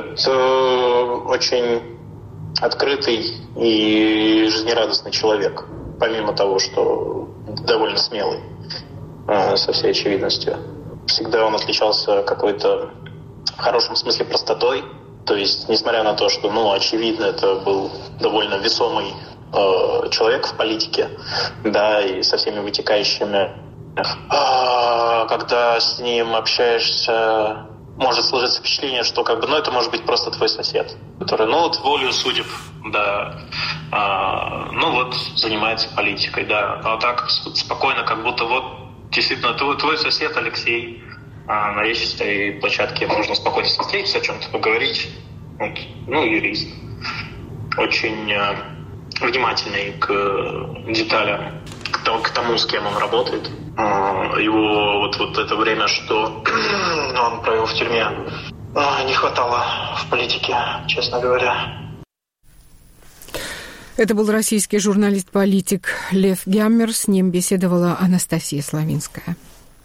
Это очень открытый и жизнерадостный человек, помимо того, что довольно смелый, со всей очевидностью. Всегда он отличался какой-то в хорошем смысле простотой. То есть, несмотря на то, что, ну, очевидно, это был довольно весомый э, человек в политике, да, и со всеми вытекающими. Э, когда с ним общаешься, может сложиться впечатление, что как бы, ну, это может быть просто твой сосед, который, ну, вот волею судеб, да, э, ну, вот занимается политикой, да, а так спокойно, как будто вот действительно твой, твой сосед Алексей. А на речистой площадке можно спокойно встретиться, о чем-то поговорить. Вот. Ну, юрист. Очень э, внимательный к деталям, к тому, к тому, с кем он работает. Э, его вот, вот это время, что он провел в тюрьме, э, не хватало в политике, честно говоря. Это был российский журналист-политик Лев Гяммер. С ним беседовала Анастасия Славинская.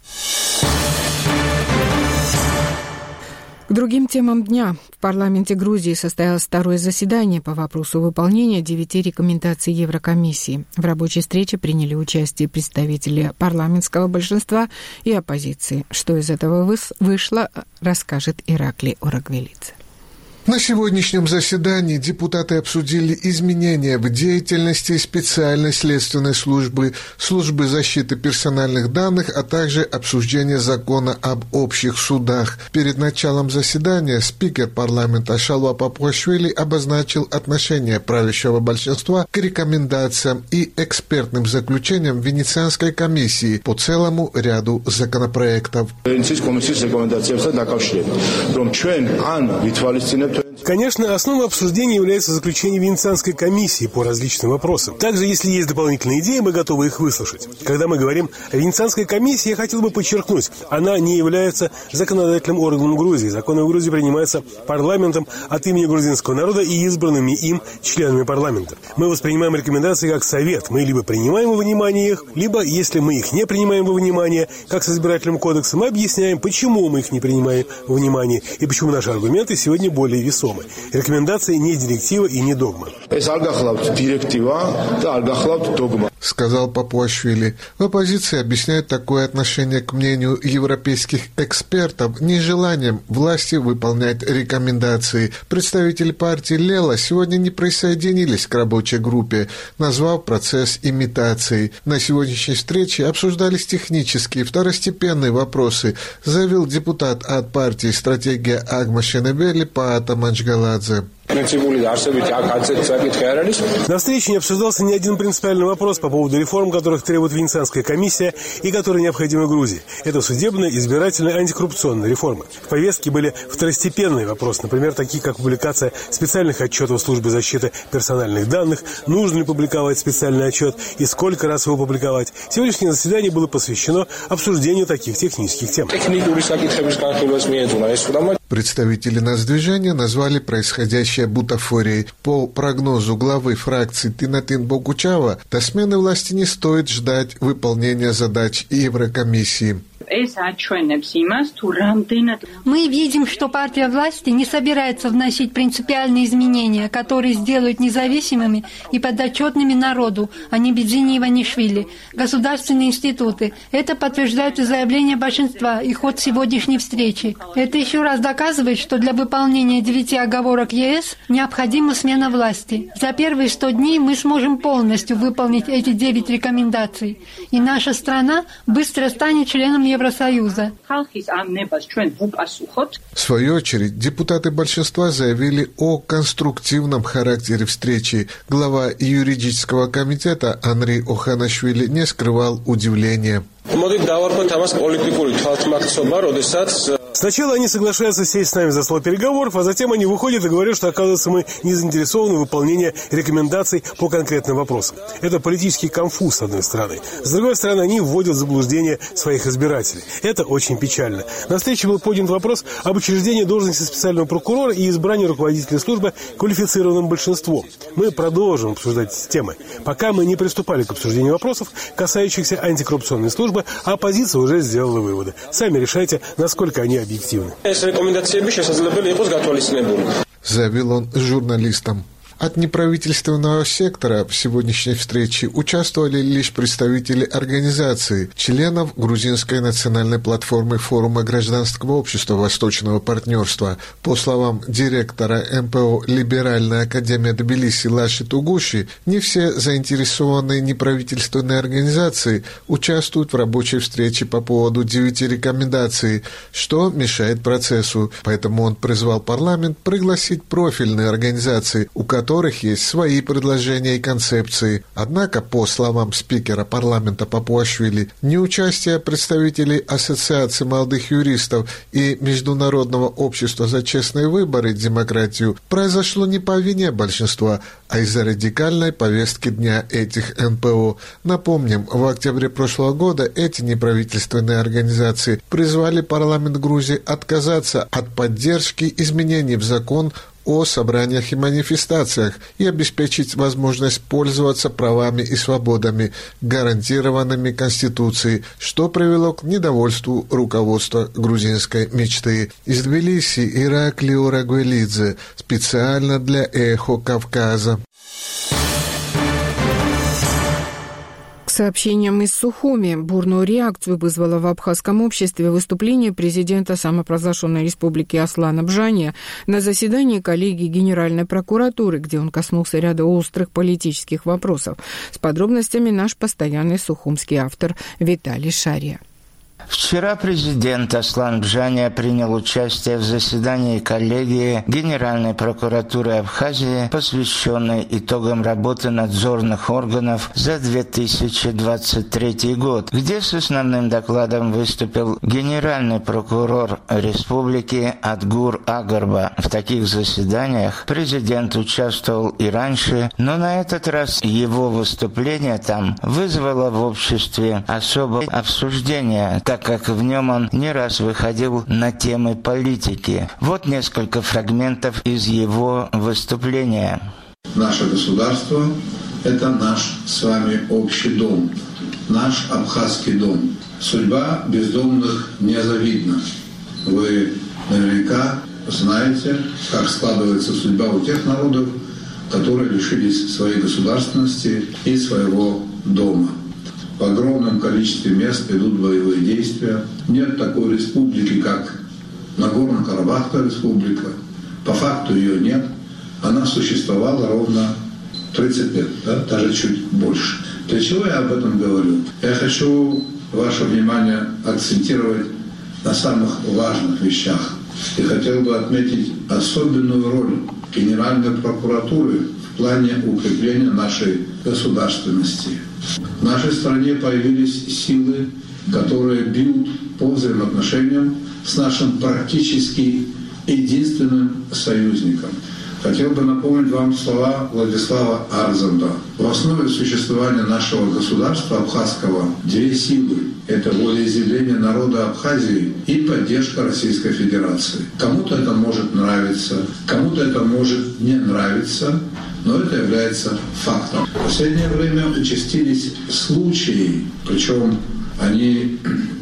К другим темам дня. В парламенте Грузии состоялось второе заседание по вопросу выполнения девяти рекомендаций Еврокомиссии. В рабочей встрече приняли участие представители парламентского большинства и оппозиции. Что из этого вышло, расскажет Ираклий Орагвелидзе. На сегодняшнем заседании депутаты обсудили изменения в деятельности специальной следственной службы, службы защиты персональных данных, а также обсуждение закона об общих судах. Перед началом заседания спикер парламента Шалва Папуашвили обозначил отношение правящего большинства к рекомендациям и экспертным заключениям Венецианской комиссии по целому ряду законопроектов. Конечно, основой обсуждения является заключение Венецианской комиссии по различным вопросам. Также, если есть дополнительные идеи, мы готовы их выслушать. Когда мы говорим о Венецианской комиссии, я хотел бы подчеркнуть, она не является законодательным органом Грузии. Законы в Грузии принимаются парламентом от имени грузинского народа и избранными им членами парламента. Мы воспринимаем рекомендации как совет. Мы либо принимаем во внимание их, либо, если мы их не принимаем во внимание, как с избирательным кодексом, мы объясняем, почему мы их не принимаем во внимание и почему наши аргументы сегодня более весомы. Рекомендации не директива и не догма. Сказал Папуашвили. В оппозиции объясняют такое отношение к мнению европейских экспертов нежеланием власти выполнять рекомендации. Представители партии Лела сегодня не присоединились к рабочей группе, назвав процесс имитацией. На сегодняшней встрече обсуждались технические второстепенные вопросы, заявил депутат от партии «Стратегия Агма Шенебели» Паата Манчгаладзе. На встрече не обсуждался ни один принципиальный вопрос по поводу реформ, которых требует Венецианская комиссия и которые необходимы Грузии. Это судебная, избирательная, антикоррупционная реформа. В повестке были второстепенные вопросы, например, такие как публикация специальных отчетов службы защиты персональных данных, нужно ли публиковать специальный отчет и сколько раз его публиковать. Сегодняшнее заседание было посвящено обсуждению таких технических тем. Представители Нацдвижения назвали происходящее бутафорией. По прогнозу главы фракции Тинатин Богучава, до смены власти не стоит ждать выполнения задач Еврокомиссии. Мы видим, что партия власти не собирается вносить принципиальные изменения, которые сделают независимыми и подотчетными народу, а не Бедзини Иванишвили, государственные институты. Это подтверждают и заявления большинства и ход сегодняшней встречи. Это еще раз доказывает, что для выполнения девяти оговорок ЕС необходима смена власти. За первые сто дней мы сможем полностью выполнить эти девять рекомендаций, и наша страна быстро станет членом Евросоюза. Евросоюза. В свою очередь, депутаты большинства заявили о конструктивном характере встречи. Глава юридического комитета Анри Оханашвили не скрывал удивления. Сначала они соглашаются сесть с нами за стол переговоров, а затем они выходят и говорят, что, оказывается, мы не заинтересованы в выполнении рекомендаций по конкретным вопросам. Это политический конфуз, с одной стороны. С другой стороны, они вводят в заблуждение своих избирателей. Это очень печально. На встрече был поднят вопрос об учреждении должности специального прокурора и избрании руководителя службы квалифицированным большинством. Мы продолжим обсуждать эти темы. Пока мы не приступали к обсуждению вопросов, касающихся антикоррупционной службы, а оппозиция уже сделала выводы. Сами решайте, насколько они объективны. Заявил он журналистам. От неправительственного сектора в сегодняшней встрече участвовали лишь представители организации, членов Грузинской национальной платформы Форума гражданского общества Восточного партнерства. По словам директора эм пэ о «Либеральная академия Тбилиси» Лаши Тугуши, не все заинтересованные неправительственные организации участвуют в рабочей встрече по поводу девяти рекомендаций, что мешает процессу. Поэтому он призвал парламент пригласить профильные организации, у которых есть свои предложения и концепции. Однако, по словам спикера парламента Папуашвили, неучастие представителей Ассоциации молодых юристов и Международного общества за честные выборы и демократию произошло не по вине большинства, а из-за радикальной повестки дня этих эн пэ о. Напомним, в октябре прошлого года эти неправительственные организации призвали парламент Грузии отказаться от поддержки изменений в закон о собраниях и манифестациях и обеспечить возможность пользоваться правами и свободами, гарантированными Конституцией, что привело к недовольству руководства грузинской мечты. Из Тбилиси Ираклио Рагуэлидзе, специально для «Эхо Кавказа». К сообщениям из Сухуми бурную реакцию вызвало в абхазском обществе выступление президента самопровозглашенной республики Аслана Бжания на заседании коллегии Генеральной прокуратуры, где он коснулся ряда острых политических вопросов. С подробностями наш постоянный сухумский автор Виталий Шария. Вчера президент Аслан Бжания принял участие в заседании коллегии Генеральной прокуратуры Абхазии, посвященной итогам работы надзорных органов за две тысячи двадцать третий год, где с основным докладом выступил генеральный прокурор республики Адгур Агарба. В таких заседаниях президент участвовал и раньше, но на этот раз его выступление там вызвало в обществе особое обсуждение, так как в нем он не раз выходил на темы политики. Вот несколько фрагментов из его выступления. Наше государство – это наш с вами общий дом, наш абхазский дом. Судьба бездомных незавидна. Вы наверняка знаете, как складывается судьба у тех народов, которые лишились своей государственности и своего дома. В огромном количестве мест идут боевые действия. Нет такой республики, как Нагорно-Карабахская республика. По факту ее нет. Она существовала ровно тридцать лет, да? Даже чуть больше. Для чего я об этом говорю? Я хочу ваше внимание акцентировать на самых важных вещах. И хотел бы отметить особенную роль Генеральной прокуратуры в плане укрепления нашей государственности. В нашей стране появились силы, которые бьют по взаимоотношениям с нашим практически единственным союзником. Хотел бы напомнить вам слова Владислава Арзанда. В основе существования нашего государства абхазского две силы. Это волеизъявление народа Абхазии и поддержка Российской Федерации. Кому-то это может нравиться, кому-то это может не нравиться, но это является фактом. В последнее время участились случаи, причем они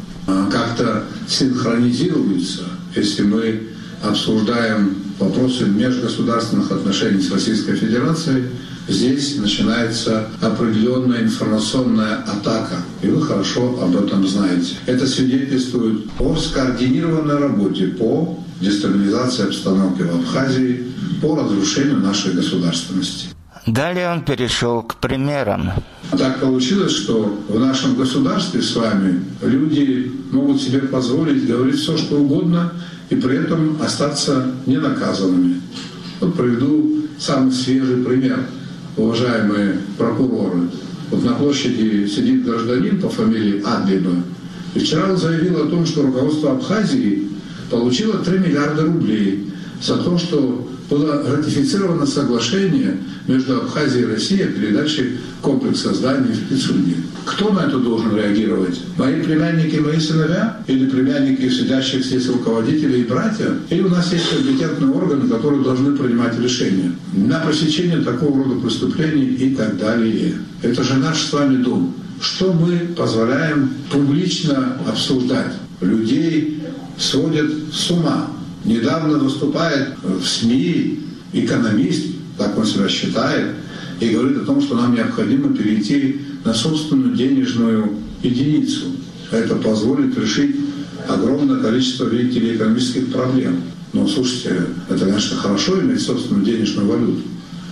как-то синхронизируются, если мы обсуждаем вопросы межгосударственных отношений с Российской Федерацией. Здесь начинается определенная информационная атака, и вы хорошо об этом знаете. Это свидетельствует о скоординированной работе по дестабилизации обстановки в Абхазии, по разрушению нашей государственности. Далее он перешел к примерам. Так получилось, что в нашем государстве с вами люди могут себе позволить говорить все, что угодно, и при этом остаться ненаказанными. Вот приведу самый свежий пример, уважаемые прокуроры. Вот на площади сидит гражданин по фамилии Адлиба, и вчера он заявил о том, что руководство Абхазии получило три миллиарда рублей за то, что было ратифицировано соглашение между Абхазией и Россией о передаче комплекса зданий в Пицунде. Кто на это должен реагировать? Мои племянники, мои сыновья? Или племянники сидящих здесь руководителей и братья? Или у нас есть компетентные органы, которые должны принимать решения на пресечение такого рода преступлений и так далее? Это же наш с вами дом. Что мы позволяем публично обсуждать? Людей сводят с ума. Недавно выступает в СМИ экономист, так он себя считает, и говорит о том, что нам необходимо перейти на собственную денежную единицу. Это позволит решить огромное количество, видите ли, экономических проблем. Но, слушайте, это, конечно, хорошо иметь собственную денежную валюту,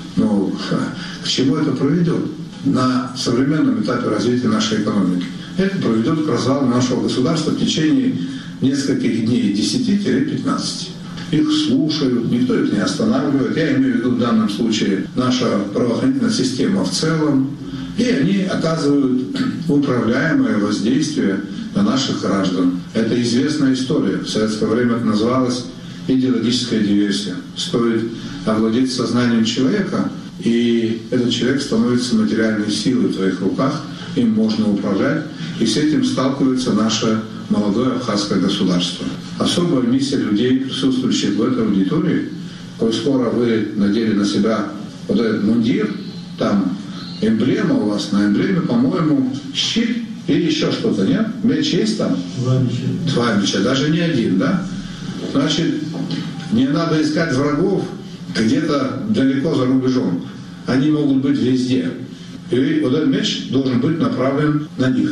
но к чему это приведет на современном этапе развития нашей экономики? Это приведет к развалу нашего государства в течение нескольких дней, десяти-пятнадцати. Их слушают, никто их не останавливает. Я имею в виду в данном случае наша правоохранительная система в целом. И они оказывают управляемое воздействие на наших граждан. Это известная история. В советское время это называлось идеологическая диверсия. Стоит овладеть сознанием человека, и этот человек становится материальной силой в твоих руках, им можно управлять. И с этим сталкивается наше молодое абхазское государство. Особая миссия людей, присутствующих в этой аудитории, коль скоро вы надели на себя вот этот мундир, там эмблема у вас, на эмблеме, по-моему, щит или еще что-то, нет? Меч есть там? Два меча. Два меча, даже не один, да? Значит, не надо искать врагов где-то далеко за рубежом. Они могут быть везде. И вот этот меч должен быть направлен на них.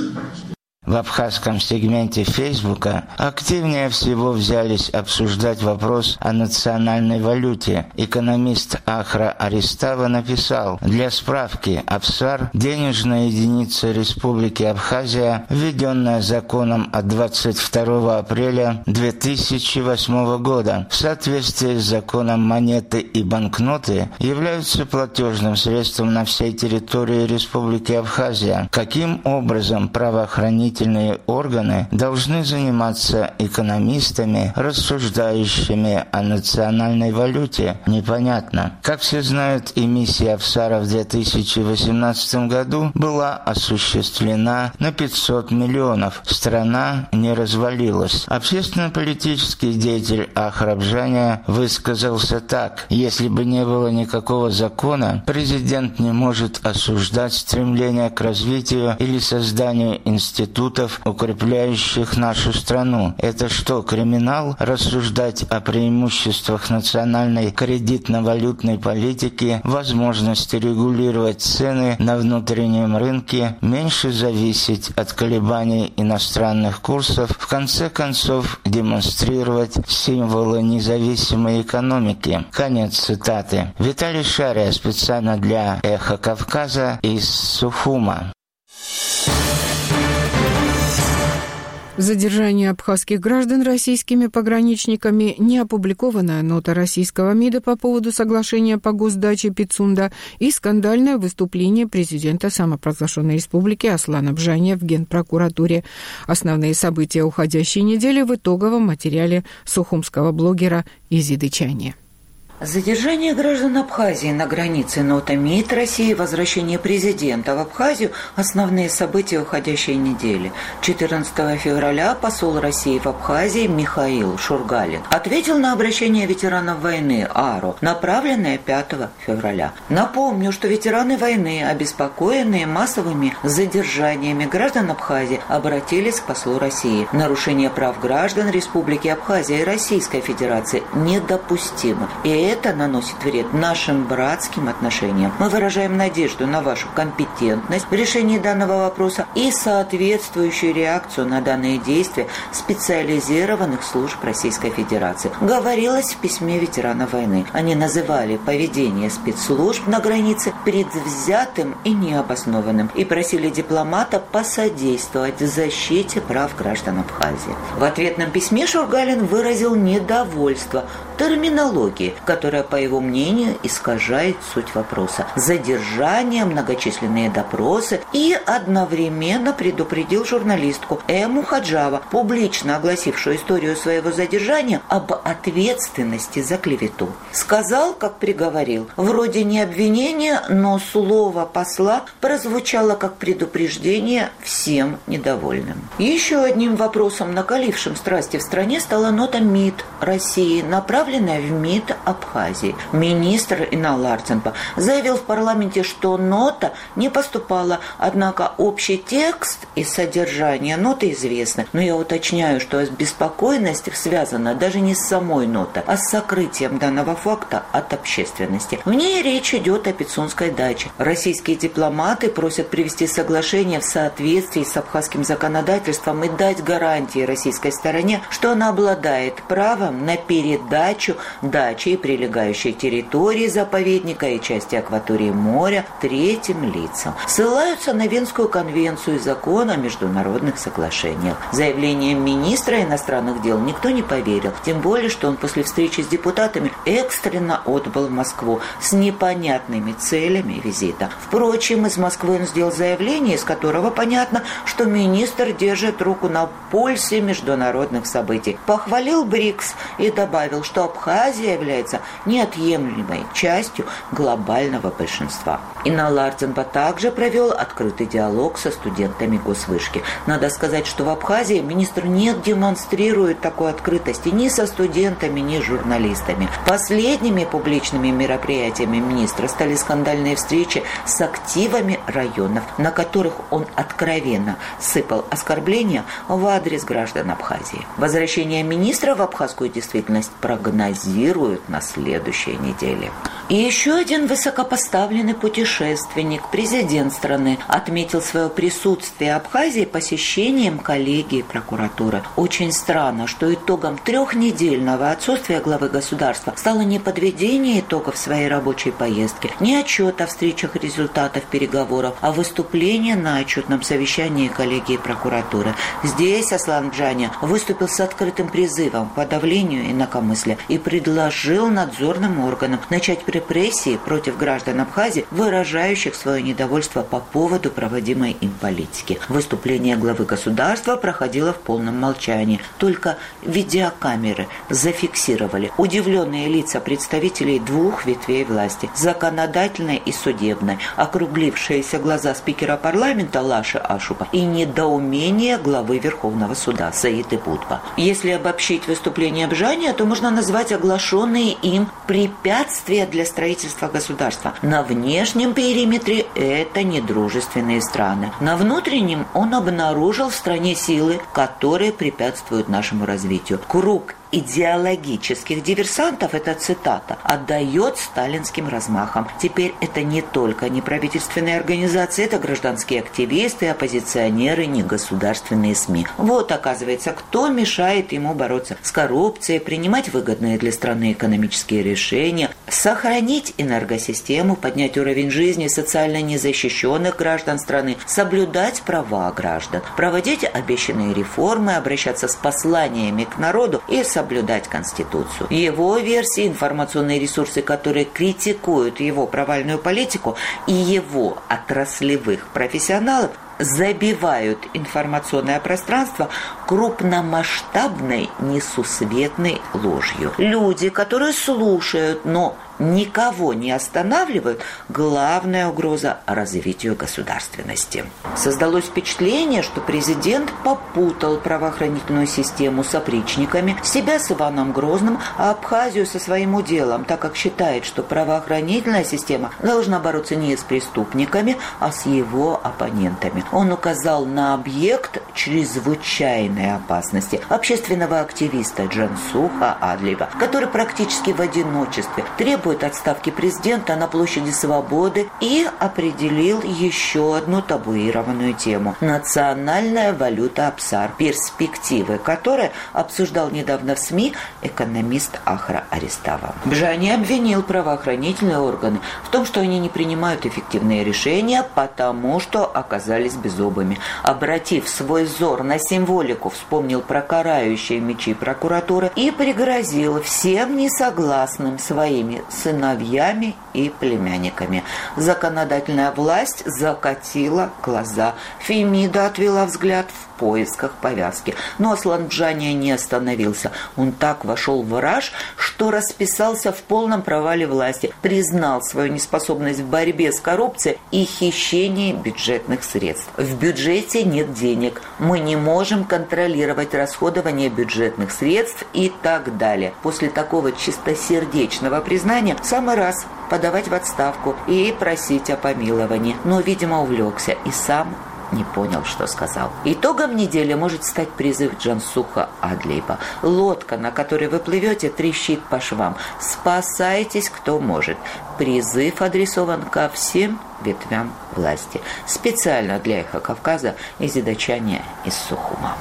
В абхазском сегменте Фейсбука активнее всего взялись обсуждать вопрос о национальной валюте. Экономист Ахра Аристава написал: для справки, абсар – денежная единица Республики Абхазия, введенная законом от двадцать второго апреля две тысячи восьмого года. В соответствии с законом монеты и банкноты являются платежным средством на всей территории Республики Абхазия. Каким образом правоохранительные органы должны заниматься экономистами, рассуждающими о национальной валюте, непонятно. Как все знают, эмиссия абсара в две тысячи восемнадцатом году была осуществлена на пятьсот миллионов. Страна не развалилась. Общественно-политический деятель Ахр Абжаня высказался так: если бы не было никакого закона, президент не может осуждать стремление к развитию или созданию института, укрепляющих нашу страну. Это что, криминал? Рассуждать о преимуществах национальной кредитно-валютной политики, возможности регулировать цены на внутреннем рынке, меньше зависеть от колебаний иностранных курсов, в конце концов демонстрировать символы независимой экономики. Конец цитаты. Виталий Шария специально для «Эхо Кавказа» из Сухума. Задержание абхазских граждан российскими пограничниками, неопубликованная нота российского МИДа по поводу соглашения по госдаче Пицунда и скандальное выступление президента самопровозглашенной республики Аслана Бжаня в Генпрокуратуре. Основные события уходящей недели в итоговом материале сухумского блогера Изиды Чани. Задержание граждан Абхазии на границе нота МИД России, возвращение президента в Абхазию – основные события уходящей недели. четырнадцатого февраля посол России в Абхазии Михаил Шургалин ответил на обращение ветеранов войны АРО, направленное пятого февраля. Напомню, что ветераны войны, обеспокоенные массовыми задержаниями граждан Абхазии, обратились к послу России. Нарушение прав граждан Республики Абхазия и Российской Федерации недопустимо. И это наносит вред нашим братским отношениям. Мы выражаем надежду на вашу компетентность в решении данного вопроса и соответствующую реакцию на данные действия специализированных служб Российской Федерации. Говорилось в письме ветеранов войны. Они называли поведение спецслужб на границе предвзятым и необоснованным и просили дипломата посодействовать в защите прав граждан Абхазии. В ответном письме Шургалин выразил недовольство терминологии, которая, по его мнению, искажает суть вопроса. Задержание, многочисленные допросы и одновременно предупредил журналистку Эму Хаджава, публично огласившую историю своего задержания, об ответственности за клевету. Сказал, как приговорил, вроде не обвинения, но слово посла прозвучало как предупреждение всем недовольным. Еще одним вопросом, накалившим страсти в стране, стала нота МИД России, направленная представленная в МИД Абхазии. Министр Инал Арценба заявил в парламенте, что нота не поступала, однако общий текст и содержание ноты известны. Но я уточняю, что беспокойность связана даже не с самой нотой, а с сокрытием данного факта от общественности. В ней речь идет о Пицунской даче. Российские дипломаты просят привести соглашение в соответствии с абхазским законодательством и дать гарантии российской стороне, что она обладает правом на передачу дачи и прилегающей территории заповедника и части акватории моря третьим лицам. Ссылаются на Венскую конвенцию и закон о международных соглашениях. Заявлением министра иностранных дел никто не поверил, тем более, что он после встречи с депутатами экстренно отбыл в Москву с непонятными целями визита. Впрочем, из Москвы он сделал заявление, из которого понятно, что министр держит руку на пульсе международных событий. Похвалил БРИКС и добавил, что Абхазия является неотъемлемой частью глобального большинства. Инал Арценба также провел открытый диалог со студентами Госвышки. Надо сказать, что в Абхазии министр не демонстрирует такой открытости ни со студентами, ни с журналистами. Последними публичными мероприятиями министра стали скандальные встречи с активами районов, на которых он откровенно сыпал оскорбления в адрес граждан Абхазии. Возвращение министра в абхазскую действительность прогнозируют на следующей неделе. И еще один высокопоставленный путешественник, президент страны, отметил свое присутствие в Абхазии посещением коллегии прокуратуры. Очень странно, что итогом трехнедельного отсутствия главы государства стало не подведение итогов своей рабочей поездки, не отчет о встречах результатов переговоров, а выступление на отчетном совещании коллегии прокуратуры. Здесь Аслан Бжаня выступил с открытым призывом к подавлению инакомыслия и предложил надзорным органам начать репрессии против граждан Абхазии, выражающих свое недовольство по поводу проводимой им политики. Выступление главы государства проходило в полном молчании. Только видеокамеры зафиксировали удивленные лица представителей двух ветвей власти, законодательной и судебной, округлившиеся глаза спикера парламента Лаши Ашупа и недоумение главы Верховного суда Саиды Будба. Если обобщить выступление Бжания, то можно назвать оглашенные им препятствия для строительства государства. На внешнем периметре это недружественные страны. На внутреннем он обнаружил в стране силы, которые препятствуют нашему развитию. Круг идеологических диверсантов, это цитата, отдает сталинским размахам. Теперь это не только неправительственные организации, это гражданские активисты, оппозиционеры, негосударственные СМИ. Вот, оказывается, кто мешает ему бороться с коррупцией, принимать выгодные для страны экономические решения, сохранить энергосистему, поднять уровень жизни социально незащищенных граждан страны, соблюдать права граждан, проводить обещанные реформы, обращаться с посланиями к народу и соблюдать Конституцию. Его версии, информационные ресурсы, которые критикуют его провальную политику, и его отраслевых профессионалов забивают информационное пространство крупномасштабной несусветной ложью. Люди, которые слушают, но никого не останавливают, главная угроза развитию государственности. Создалось впечатление, что президент попутал правоохранительную систему с опричниками, себя с Иваном Грозным, а Абхазию со своим уделом, так как считает, что правоохранительная система должна бороться не с преступниками, а с его оппонентами. Он указал на объект чрезвычайной опасности общественного активиста Джансуха Адлиева, который практически в одиночестве требует отставки президента на площади Свободы и определил еще одну табуированную тему – национальная валюта Абсар, перспективы которой обсуждал недавно в СМИ экономист Ахра Арестава. Бжани обвинил правоохранительные органы в том, что они не принимают эффективные решения, потому что оказались беззубыми. Обратив свой взор на символику, вспомнил про карающие мечи прокуратуры и пригрозил всем несогласным своими сыновьями и племянниками. Законодательная власть закатила глаза. Фемида отвела взгляд в поисках повязки. Но Асланджания не остановился. Он так вошел в раж, что расписался в полном провале власти, признал свою неспособность в борьбе с коррупцией и хищении бюджетных средств. В бюджете нет денег, мы не можем контролировать расходование бюджетных средств и так далее. После такого чистосердечного признания в самый раз подавать в отставку и просить о помиловании. Но, видимо, увлекся и сам не понял, что сказал. Итогом недели может стать призыв Джансуха Адлейба. Лодка, на которой вы плывете, трещит по швам. Спасайтесь, кто может. Призыв адресован ко всем ветвям власти. Специально для Эхо Кавказа из Идачания из Сухума.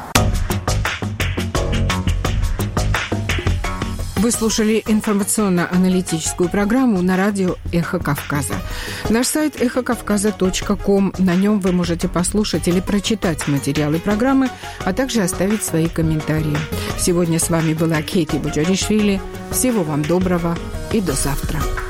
Вы слушали информационно-аналитическую программу на радио «Эхо Кавказа». Наш сайт эхо кавказа точка ком. На нем вы можете послушать или прочитать материалы программы, а также оставить свои комментарии. Сегодня с вами была Кейти Буджаришвили. Всего вам доброго и до завтра.